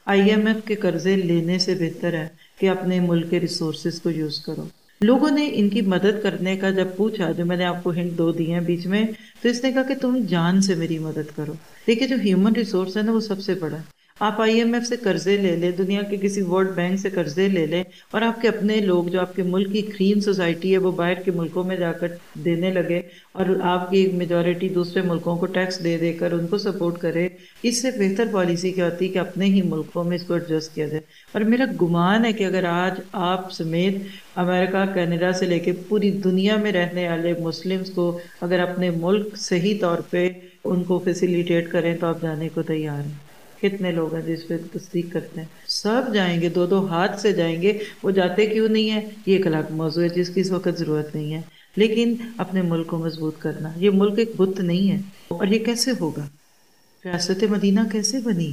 IMF کے قرضے لینے سے بہتر ہے کہ اپنے ملک کے ریسورسز کو یوز کرو۔ لوگوں نے ان کی مدد کرنے کا جب پوچھا، جو میں نے آپ کو ہنٹ 2 دی ہیں بیچ میں، تو اس نے کہا کہ تم جان سے میری مدد کرو۔ دیکھیں جو ہیومن ریسورس ہے نا وہ سب سے بڑا ہے۔ آپ IMF سے قرضے لے لیں، دنیا کے کسی ورلڈ بینک سے قرضے لے لیں، اور آپ کے اپنے لوگ جو آپ کے ملک کی گرین سوسائٹی ہے وہ باہر کے ملکوں میں جا کر دینے لگے، اور آپ کی ایک میجورٹی دوسرے ملکوں کو ٹیکس دے دے کر ان کو سپورٹ کرے، اس سے بہتر پالیسی کیا ہوتی ہے کہ اپنے ہی ملکوں میں اس کو ایڈجسٹ کیا جائے۔ اور میرا گمان ہے کہ اگر آج آپ سمیت امریکہ، کینیڈا سے لے کے پوری دنیا میں رہنے والے مسلمز کو اگر اپنے ملک صحیح طور پہ ان کو فیسیلیٹیٹ کریں تو آپ جانے کو تیار ہیں۔ کتنے لوگ ہیں جس پہ تصدیق کرتے ہیں؟ سب جائیں گے، 2 ہاتھ سے جائیں گے۔ وہ جاتے کیوں نہیں ہیں؟ یہ ایک الگ موضوع ہے جس کی اس وقت ضرورت نہیں ہے، لیکن اپنے ملک کو مضبوط کرنا۔ یہ ملک ایک بت نہیں ہے، اور یہ کیسے ہوگا؟ ریاست مدینہ کیسے بنی؟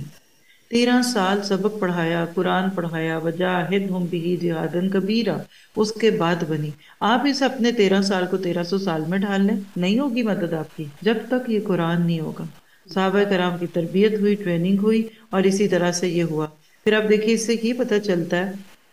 13 سال سبق پڑھایا، قرآن پڑھایا، وجاہدہم بہ جہادا کبیرا، اس کے بعد بنی۔ آپ اس اپنے 13 سال کو 1300 سال میں ڈھال لیں، نہیں ہوگی مدد آپ کی جب تک یہ قرآن نہیں ہوگا۔ صحابہ کرام کی تربیت ہوئی، ٹریننگ ہوئی، اور اسی طرح سے یہ ہوا۔ پھر اب دیکھیے اس سے یہ پتہ چلتا ہے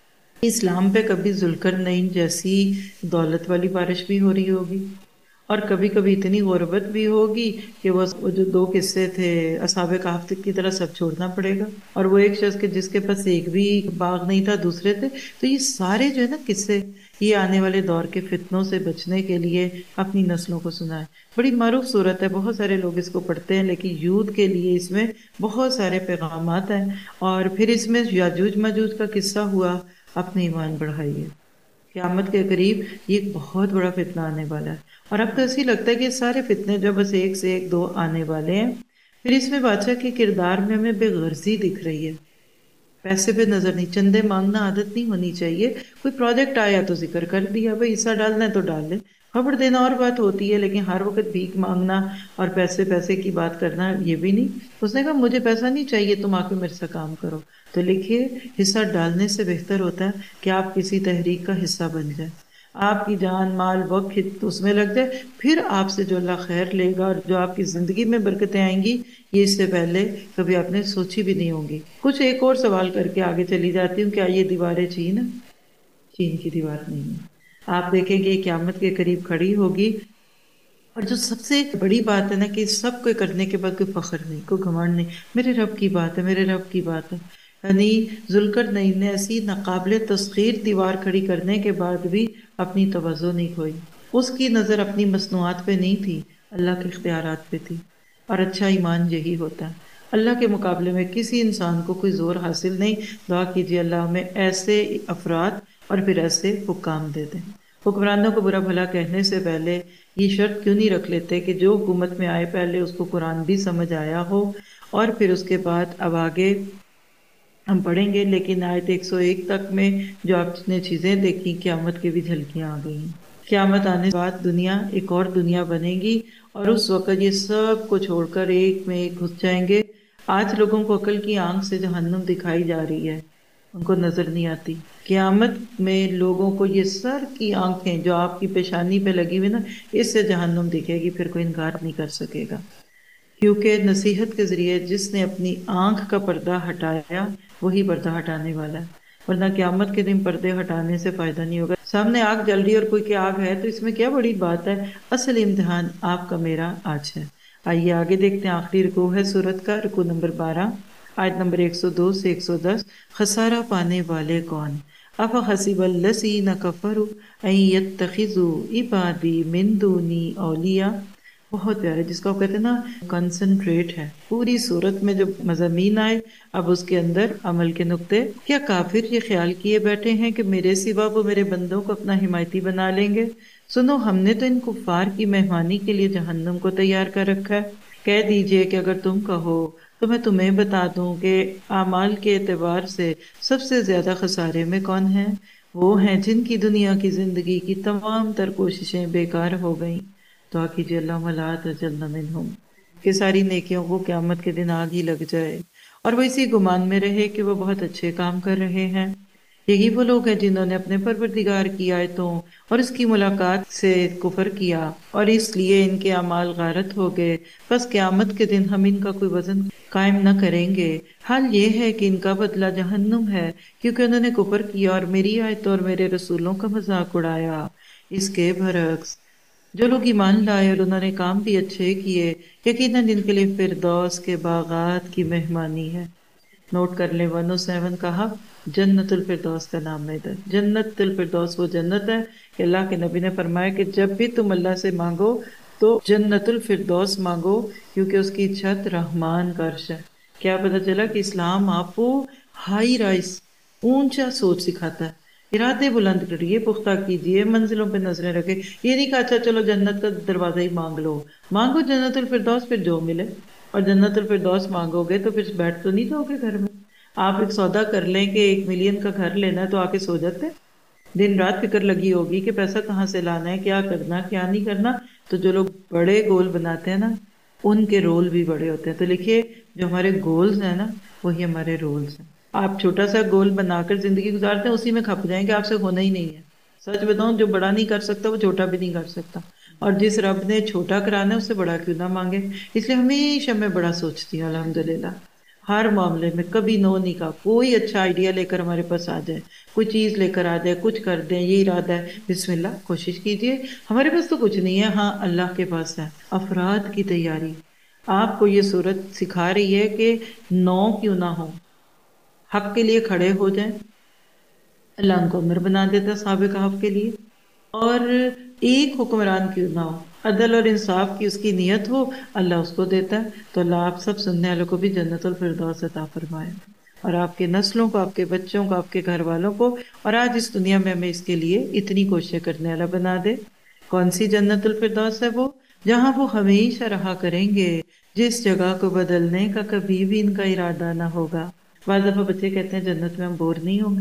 اسلام پہ کبھی ذوالقرنین جیسی دولت والی بارش بھی ہو رہی ہوگی، اور کبھی کبھی اتنی غربت بھی ہوگی کہ وہ جو 2 قصے تھے اصحاب کہف کی طرح سب چھوڑنا پڑے گا، اور وہ ایک شخص کے جس کے پاس ایک بھی باغ نہیں تھا، دوسرے تھے۔ تو یہ سارے جو ہے نا قصے، یہ آنے والے دور کے فتنوں سے بچنے کے لیے اپنی نسلوں کو سنائے۔ بڑی معروف صورت ہے، بہت سارے لوگ اس کو پڑھتے ہیں، لیکن یوتھ کے لیے اس میں بہت سارے پیغامات ہیں۔ اور پھر اس میں یاجوج ماجوج کا قصہ ہوا، اپنے ایمان بڑھائیے۔ قیامت کے قریب یہ ایک بہت بڑا فتنہ آنے والا ہے، اور اب تو ایسی لگتا ہے کہ یہ سارے فتنے جو بس ایک سے ایک دو آنے والے ہیں۔ پھر اس میں بادشاہ کے کردار میں ہمیں بے غرضی دکھ رہی ہے، پیسے پہ نظر نہیں، چندے مانگنا عادت نہیں ہونی چاہیے۔ کوئی پروجیکٹ آیا تو ذکر کر دیا، بھائی حصہ ڈالنا ہے تو ڈال لیں، خبر دینا اور بات ہوتی ہے، لیکن ہر وقت بھیک مانگنا اور پیسے کی بات کرنا یہ بھی نہیں۔ اس نے کہا مجھے پیسہ نہیں چاہیے، تم آ کے میرے سے کام کرو۔ تو لکھیے، حصہ ڈالنے سے بہتر ہوتا ہے کہ آپ کسی تحریک کا حصہ بن جائیں، آپ کی جان مال وقت اس میں لگ جائے، پھر آپ سے جو اللہ خیر لے گا اور جو آپ کی زندگی میں برکتیں آئیں گی، یہ اس سے پہلے کبھی آپ نے سوچی بھی نہیں ہوں گی۔ کچھ ایک اور سوال کر کے آگے چلی جاتی ہوں، کیا یہ دیواریں چین ہے؟ چین کی دیوار نہیں ہے۔ آپ دیکھیں گے قیامت کے قریب کھڑی ہوگی، اور جو سب سے بڑی بات ہے نا کہ سب کو کرنے کے بعد کوئی فخر نہیں، کوئی گھمنڈ نہیں، میرے رب کی بات ہے، میرے رب کی بات ہے۔ یعنی ذوالقرنین نے ایسی ناقابل تسخیر دیوار کھڑی کرنے کے بعد بھی اپنی توجہ نہیں کھوئی۔ اس کی نظر اپنی مصنوعات پہ نہیں تھی، اللہ کے اختیارات پہ تھی۔ اور اچھا ایمان یہی ہوتا ہے، اللہ کے مقابلے میں کسی انسان کو کوئی زور حاصل نہیں۔ دعا کیجیے اللہ ہمیں ایسے افراد اور پھر ایسے حکام دے دیں۔ حکمرانوں کو برا بھلا کہنے سے پہلے یہ شرط کیوں نہیں رکھ لیتے کہ جو حکومت میں آئے پہلے اس کو قرآن بھی سمجھ آیا ہو، اور پھر اس کے بعد اب آگے ہم پڑھیں گے، لیکن آیت 101 تک میں جو آپ نے چیزیں دیکھی، قیامت کی بھی جھلکیاں آ گئی ہیں۔ قیامت آنے کے بعد دنیا ایک اور دنیا بنے گی، اور اس وقت یہ سب کو چھوڑ کر ایک میں ایک گھس جائیں گے۔ آج لوگوں کو عقل کی آنکھ سے جہنم دکھائی جا رہی ہے، ان کو نظر نہیں آتی۔ قیامت میں لوگوں کو یہ سر کی آنکھیں جو آپ کی پیشانی پہ لگی ہوئی نا، اس سے جہنم دکھے گی، پھر کوئی انکار نہیں کر سکے گا، کیونکہ نصیحت کے ذریعے جس نے اپنی آنکھ کا پردہ ہٹایا وہی پردہ ہٹانے والا ہے، ورنہ قیامت کے دن پردے ہٹانے سے فائدہ نہیں ہوگا۔ سامنے آگ جل رہی ہے اور کوئی کی آگ ہے تو اس میں کیا بڑی بات ہے، اصل امتحان آپ کا میرا آج ہے۔ آئیے آگے دیکھتے ہیں، آخری رکوع ہے سورت کا، رکوع نمبر 12، آیت نمبر 102 سے 110۔ خسارہ پانے والے کون؟ افحسب الذین کفروا ان یتخذوا عبادی من دونی اولیاء۔ بہت پیارے، جس کو کہتے ہیں نا کنسنٹریٹ ہے پوری صورت میں، جو مضامین آئے اب اس کے اندر عمل کے نقطے۔ کیا کافر یہ خیال کیے بیٹھے ہیں کہ میرے سوا وہ میرے بندوں کو اپنا حمایتی بنا لیں گے؟ سنو، ہم نے تو ان کفار کی مہمانی کے لیے جہنم کو تیار کر رکھا ہے۔ کہہ دیجئے کہ اگر تم کہو تو میں تمہیں بتا دوں کہ اعمال کے اعتبار سے سب سے زیادہ خسارے میں کون ہیں؟ وہ ہیں جن کی دنیا کی زندگی کی تمام تر کوششیں بیکار ہو گئیں۔ دعا کیجیے اللہم لا تجعلنا منہم، کہ ساری نیکیوں کو قیامت کے دن آگ ہی لگ جائے، اور وہ اسی گمان میں رہے کہ وہ بہت اچھے کام کر رہے ہیں۔ یہی وہ لوگ ہیں جنہوں نے اپنے پروردگار کی آیتوں اور اس کی ملاقات سے کفر کیا، اور اس لیے ان کے اعمال غارت ہو گئے۔ بس قیامت کے دن ہم ان کا کوئی وزن قائم نہ کریں گے۔ حال یہ ہے کہ ان کا بدلہ جہنم ہے، کیونکہ انہوں نے کفر کیا اور میری آیتوں اور میرے رسولوں کا مذاق اڑایا۔ اس کے برعکس جو لوگ ایمان لائے اور انہوں نے کام بھی اچھے کیے، یقیناً ان کے لیے فردوس کے باغات کی مہمانی ہے۔ نوٹ کر لیں 107 کہا جنت الفردوس کا نام ہے ادھر۔ جنت الفردوس وہ جنت ہے کہ اللہ کے نبی نے فرمایا کہ جب بھی تم اللہ سے مانگو تو جنت الفردوس مانگو، کیونکہ اس کی چھت رحمان کا عرش ہے۔ کیا پتہ چلا کہ اسلام آپ کو ہائی رائز، اونچا سوچ سکھاتا ہے۔ ارادے بلند کریے، پختہ کیجیے، منزلوں پہ نظریں رکھے۔ یہ نہیں کہا اچھا چلو جنت کا دروازہ ہی مانگ لو، مانگو جنت الفردوس، پھر جو ملے۔ اور جنت الفردوس مانگو گے تو پھر بیٹھ تو نہیں جاؤ گے گھر میں۔ آپ ایک سودا کر لیں کہ 1 ملین کا گھر لینا ہے تو آ کے سو جاتے، دن رات فکر لگی ہوگی کہ پیسہ کہاں سے لانا ہے، کیا کرنا کیا نہیں کرنا۔ تو جو لوگ بڑے گول بناتے ہیں نا، ان کے رول بھی بڑے ہوتے ہیں۔ تو لکھیے، جو ہمارے گولز ہیں نا، وہی ہمارے رولز ہیں۔ آپ چھوٹا سا گول بنا کر زندگی گزارتے ہیں، اسی میں کھپ جائیں گے، آپ سے ہونا ہی نہیں ہے۔ سچ بتاؤں، جو بڑا نہیں کر سکتا وہ چھوٹا بھی نہیں کر سکتا، اور جس رب نے چھوٹا کرانا ہے اس سے بڑا کیوں نہ مانگے۔ اس لیے ہمیشہ میں بڑا سوچتی ہوں، الحمدللہ ہر معاملے میں کبھی نو نہیں کہا۔ کوئی اچھا آئیڈیا لے کر ہمارے پاس آ جائے، کوئی چیز لے کر آ جائے، کچھ کر دیں، یہ ارادہ ہے، بسم اللہ، کوشش کیجئے۔ ہمارے پاس تو کچھ نہیں ہے، ہاں اللہ کے پاس ہے۔ افراد کی تیاری آپ کو یہ صورت سکھا رہی ہے کہ نو کیوں نہ ہو، حق کے لیے کھڑے ہو جائیں، اللہ ان کو عمر بنا دیتا صحاب کہف کے لیے. اور ایک حکمران کیوں نہ ہو، عدل اور انصاف کی اس کی نیت ہو، اللہ اس کو دیتا ہے. تو اللہ آپ سب سننے والوں کو بھی جنت الفردوس عطا فرمائے، اور آپ کے نسلوں کو، آپ کے بچوں کو، آپ کے گھر والوں کو، اور آج اس دنیا میں ہمیں اس کے لیے اتنی کوششیں کرنے والا بنا دے. کون سی جنت الفردوس ہے وہ؟ جہاں وہ ہمیشہ رہا کریں گے، جس جگہ کو بدلنے کا کبھی بھی ان کا ارادہ نہ ہوگا. بعض دفعہ بچے کہتے ہیں جنت میں ہم بور نہیں ہوں گے.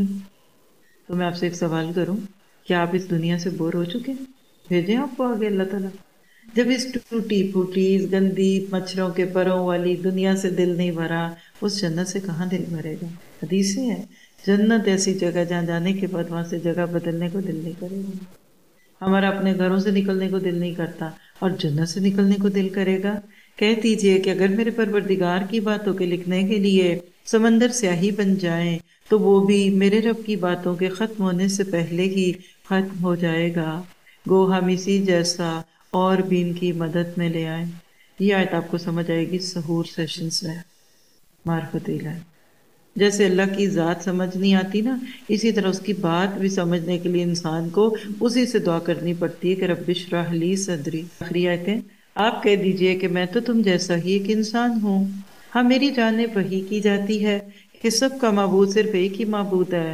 تو میں آپ سے ایک سوال کروں، کیا آپ اس دنیا سے بور ہو چکے ہیں؟ بھیجیں آپ کو آگے اللہ تعالیٰ. جب اس ٹوٹی پھوٹی، اس گندی مچھروں کے پروں والی دنیا سے دل نہیں بھرا، اس جنت سے کہاں دل بھرے گا؟ حدیث ہے جنت ایسی جگہ جہاں جانے کے بعد وہاں سے جگہ بدلنے کو دل نہیں کرے گا. ہمارا اپنے گھروں سے نکلنے کو دل نہیں کرتا، اور جنت سے نکلنے کو دل کرے گا. کہہ دیجئے کہ اگر میرے پروردگار کی باتوں کے لکھنے کے لیے سمندر سیاہی بن جائیں تو وہ بھی میرے رب کی باتوں کے ختم ہونے سے پہلے ہی ختم ہو جائے گا. گو ہم اسی جیسا اور بھی ان کی مدد میں لے آئیں. یہ آیت آپ کو سمجھ آئے گی سحور سیشن سے، معرفت الہ. جیسے اللہ کی ذات سمجھ نہیں آتی نا، اسی طرح اس کی بات بھی سمجھنے کے لیے انسان کو اسی سے دعا کرنی پڑتی ہے کہ رب اشرح لی صدری. آخری آیتیں، آپ کہہ دیجئے کہ میں تو تم جیسا ہی ایک انسان ہوں. ہاں، میری جانب وحی کی جاتی ہے کہ سب کا معبود صرف ایک ہی معبود ہے.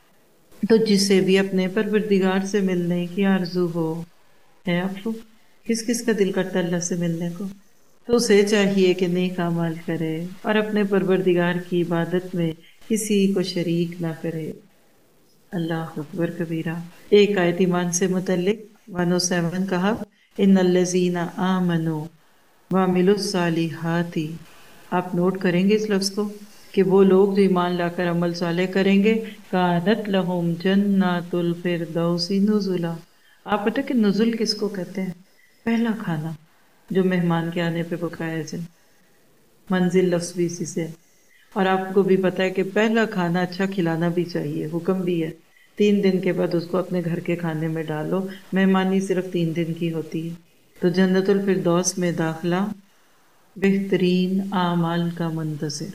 تو جسے بھی اپنے پروردگار سے ملنے کی آرزو ہو، ہے آپ کو کس کس کا دل کرتا ہے اللہ سے ملنے کو؟ تو اسے چاہیے کہ نیک اعمال کرے اور اپنے پروردگار کی عبادت میں کسی کو شریک نہ کرے. اللہ اکبر کبیرہ. ایک آیت ایمان سے متعلق 107 کہا، ان الذین آمنوا وعملوا الصالحات. آپ نوٹ کریں گے اس لفظ کو کہ وہ لوگ جو ایمان لا کر عمل صالح کریں گے، کانت لہم جنات الفردوس نزلا. آپ پتہ کہ نزل کس کو کہتے ہیں؟ پہلا کھانا جو مہمان کے آنے پہ پکایا جائے. منزل لفظ بھی اسی سے. اور آپ کو بھی پتہ ہے کہ پہلا کھانا اچھا کھلانا بھی چاہیے، حکم بھی ہے. 3 دن کے بعد اس کو اپنے گھر کے کھانے میں ڈالو. مہمانی صرف 3 دن کی ہوتی ہے. تو جنت الفردوس میں داخلہ بہترین اعمال کا منتظر.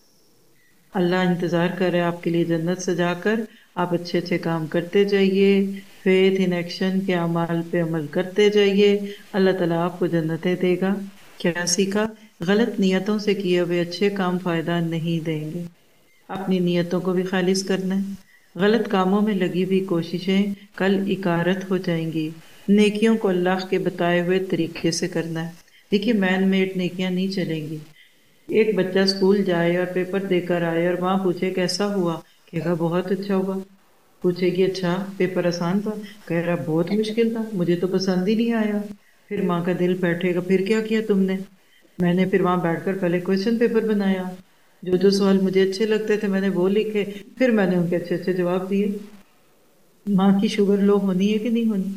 اللہ انتظار کر رہے آپ کے لیے جنت سجا کر. آپ اچھے اچھے کام کرتے جائیے، فیتھ ان ایکشن کے اعمال پہ عمل کرتے جائیے. اللہ تعالیٰ آپ کو جنتیں دے گا. کیا سیکھا؟ غلط نیتوں سے کیے ہوئے اچھے کام فائدہ نہیں دیں گے. اپنی نیتوں کو بھی خالص کرنا ہے. غلط کاموں میں لگی ہوئی کوششیں کل اکارت ہو جائیں گی. نیکیوں کو اللہ کے بتائے ہوئے طریقے سے کرنا ہے. دیکھیے مین میڈ نیکیاں نہیں چلیں گی. ایک بچہ اسکول جائے اور پیپر دے کر آئے اور وہاں پوچھے کیسا ہوا، کہے گا بہت اچھا ہوا. پوچھے گی اچھا پیپر آسان تھا، کہہ رہا بہت مشکل تھا، مجھے تو پسند ہی نہیں آیا. پھر ماں کا دل بیٹھے گا، پھر کیا کیا تم نے؟ میں نے پھر وہاں بیٹھ کر پہلے کویشچن پیپر بنایا، جو جو سوال مجھے اچھے لگتے تھے میں نے وہ لکھے، پھر میں نے ان کے اچھے اچھے جواب دیے. ماں کی شوگر لو ہونی ہے کہ نہیں ہونی؟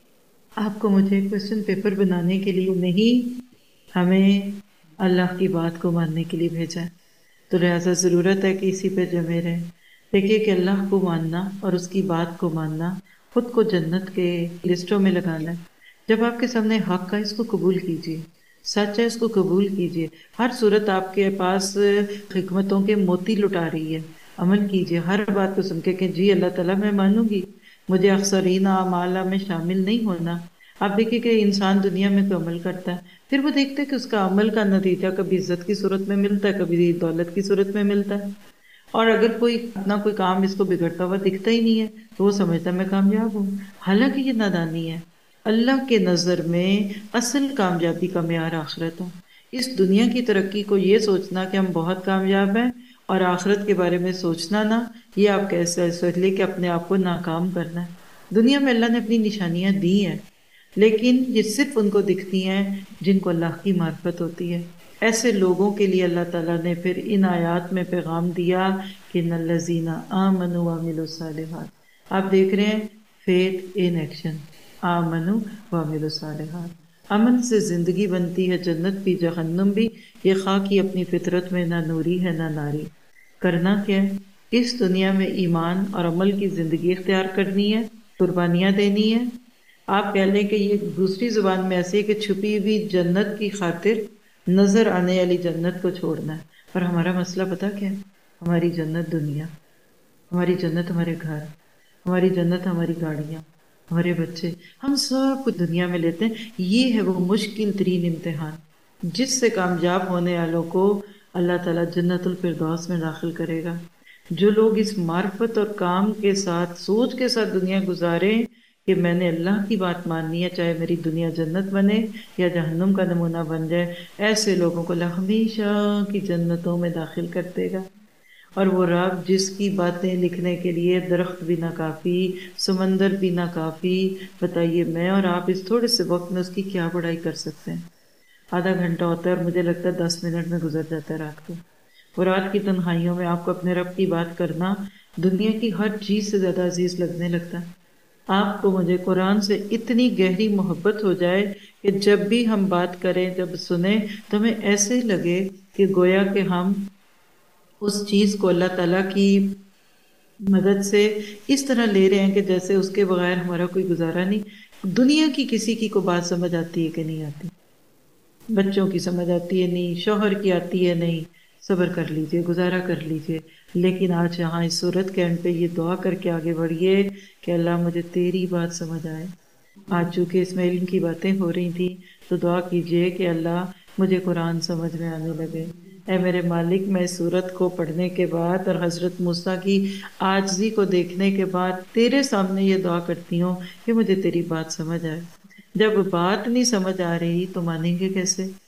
آپ کو مجھے کویشچن پیپر بنانے کے لیے نہیں، ہمیں اللہ کی بات کو ماننے کے لیے بھیجا ہے. تو لہٰذا ضرورت ہے کہ اسی پہ جمے رہیں. دیکھیے کہ اللہ کو ماننا اور اس کی بات کو ماننا خود کو جنت کے لسٹوں میں لگانا ہے. جب آپ کے سامنے حق ہے اس کو قبول کیجیے، سچ ہے اس کو قبول کیجیے. ہر صورت آپ کے پاس حکمتوں کے موتی لٹا رہی ہے، عمل کیجیے. ہر بات کو سن کے کہ جی اللہ تعالیٰ میں مانوں گی، مجھے اخسرین اعمال میں شامل نہیں ہونا. آپ دیکھیے کہ انسان دنیا میں تو عمل کرتا ہے، پھر وہ دیکھتے ہے کہ اس کا عمل کا نتیجہ کبھی عزت کی صورت میں ملتا ہے، کبھی دولت کی صورت میں ملتا ہے. اور اگر کوئی اپنا کوئی کام اس کو بگڑتا ہوا دکھتا ہی نہیں ہے تو وہ سمجھتا ہے میں کامیاب ہوں. حالانکہ یہ نادانی ہے. اللہ کے نظر میں اصل کامیابی کا معیار آخرت ہے. اس دنیا کی ترقی کو یہ سوچنا کہ ہم بہت کامیاب ہیں اور آخرت کے بارے میں سوچنا نہ، یہ آپ کیسے سوچ لیں کہ اپنے آپ کو ناکام کرنا ہے. دنیا میں اللہ نے اپنی نشانیاں دی ہیں، لیکن یہ صرف ان کو دکھتی ہیں جن کو اللہ کی معرفت ہوتی ہے. ایسے لوگوں کے لیے اللہ تعالیٰ نے پھر ان آیات میں پیغام دیا کہ ان الذین آمنوا وعملوا الصالحات. آپ دیکھ رہے ہیں فیتھ ان ایکشن، آمنوا وعملوا الصالحات. امن سے زندگی بنتی ہے، جنت بھی جہنم بھی. یہ خاکی اپنی فطرت میں نہ نوری ہے نہ ناری. کرنا کیا ہے؟ اس دنیا میں ایمان اور عمل کی زندگی اختیار کرنی ہے، قربانیاں دینی ہے. آپ کہہ لیں کہ یہ دوسری زبان میں ایسے ہے کہ چھپی ہوئی جنت کی خاطر نظر آنے والی جنت کو چھوڑنا ہے. اور ہمارا مسئلہ پتہ کیا ہے؟ ہماری جنت دنیا، ہماری جنت ہمارے گھر. ہماری جنت ہماری گاڑیاں، ہمارے بچے، ہم سب کچھ دنیا میں لیتے ہیں۔ یہ ہے وہ مشکل ترین امتحان جس سے کامیاب ہونے والوں کو اللہ تعالیٰ جنت الفردوس میں داخل کرے گا۔ جو لوگ اس معرفت اور کام کے ساتھ، سوچ کے ساتھ دنیا گزاریں کہ میں نے اللہ کی بات ماننی ہے، چاہے میری دنیا جنت بنے یا جہنم کا نمونہ بن جائے، ایسے لوگوں کو اللہ ہمیشہ کی جنتوں میں داخل کر دے گا۔ اور وہ رب جس کی باتیں لکھنے کے لیے درخت بھی نہ کافی، سمندر بھی نہ کافی، بتائیے میں اور آپ اس تھوڑے سے وقت میں اس کی کیا بڑائی کر سکتے ہیں؟ آدھا گھنٹہ ہوتا ہے اور مجھے لگتا ہے 10 منٹ میں گزر جاتا ہے رات کو۔ اور رات کی تنہائیوں میں آپ کو اپنے رب کی بات کرنا دنیا کی ہر چیز سے زیادہ عزیز لگنے لگتا ہے۔ آپ کو مجھے قرآن سے اتنی گہری محبت ہو جائے کہ جب بھی ہم بات کریں، جب سنیں تو ہمیں ایسے لگے کہ گویا کہ ہم اس چیز کو اللہ تعالیٰ کی مدد سے اس طرح لے رہے ہیں کہ جیسے اس کے بغیر ہمارا کوئی گزارا نہیں۔ دنیا کی کسی کی کو بات سمجھ آتی ہے کہ نہیں آتی؟ بچوں کی سمجھ آتی ہے نہیں، شوہر کی آتی ہے نہیں، صبر کر لیجئے، گزارا کر لیجئے۔ لیکن آج یہاں اس صورت کے اینڈ پہ یہ دعا کر کے آگے بڑھیے کہ اللہ مجھے تیری بات سمجھ آئے۔ آج چونکہ اس میں علم کی باتیں ہو رہی تھیں تو دعا کیجئے کہ اللہ مجھے قرآن سمجھ میں آنے لگے۔ اے میرے مالک، میں اس سورت کو پڑھنے کے بعد اور حضرت موسیٰ کی عاجزی کو دیکھنے کے بعد تیرے سامنے یہ دعا کرتی ہوں کہ مجھے تیری بات سمجھ آئے۔ جب بات نہیں سمجھ آ رہی تو مانیں گے کیسے؟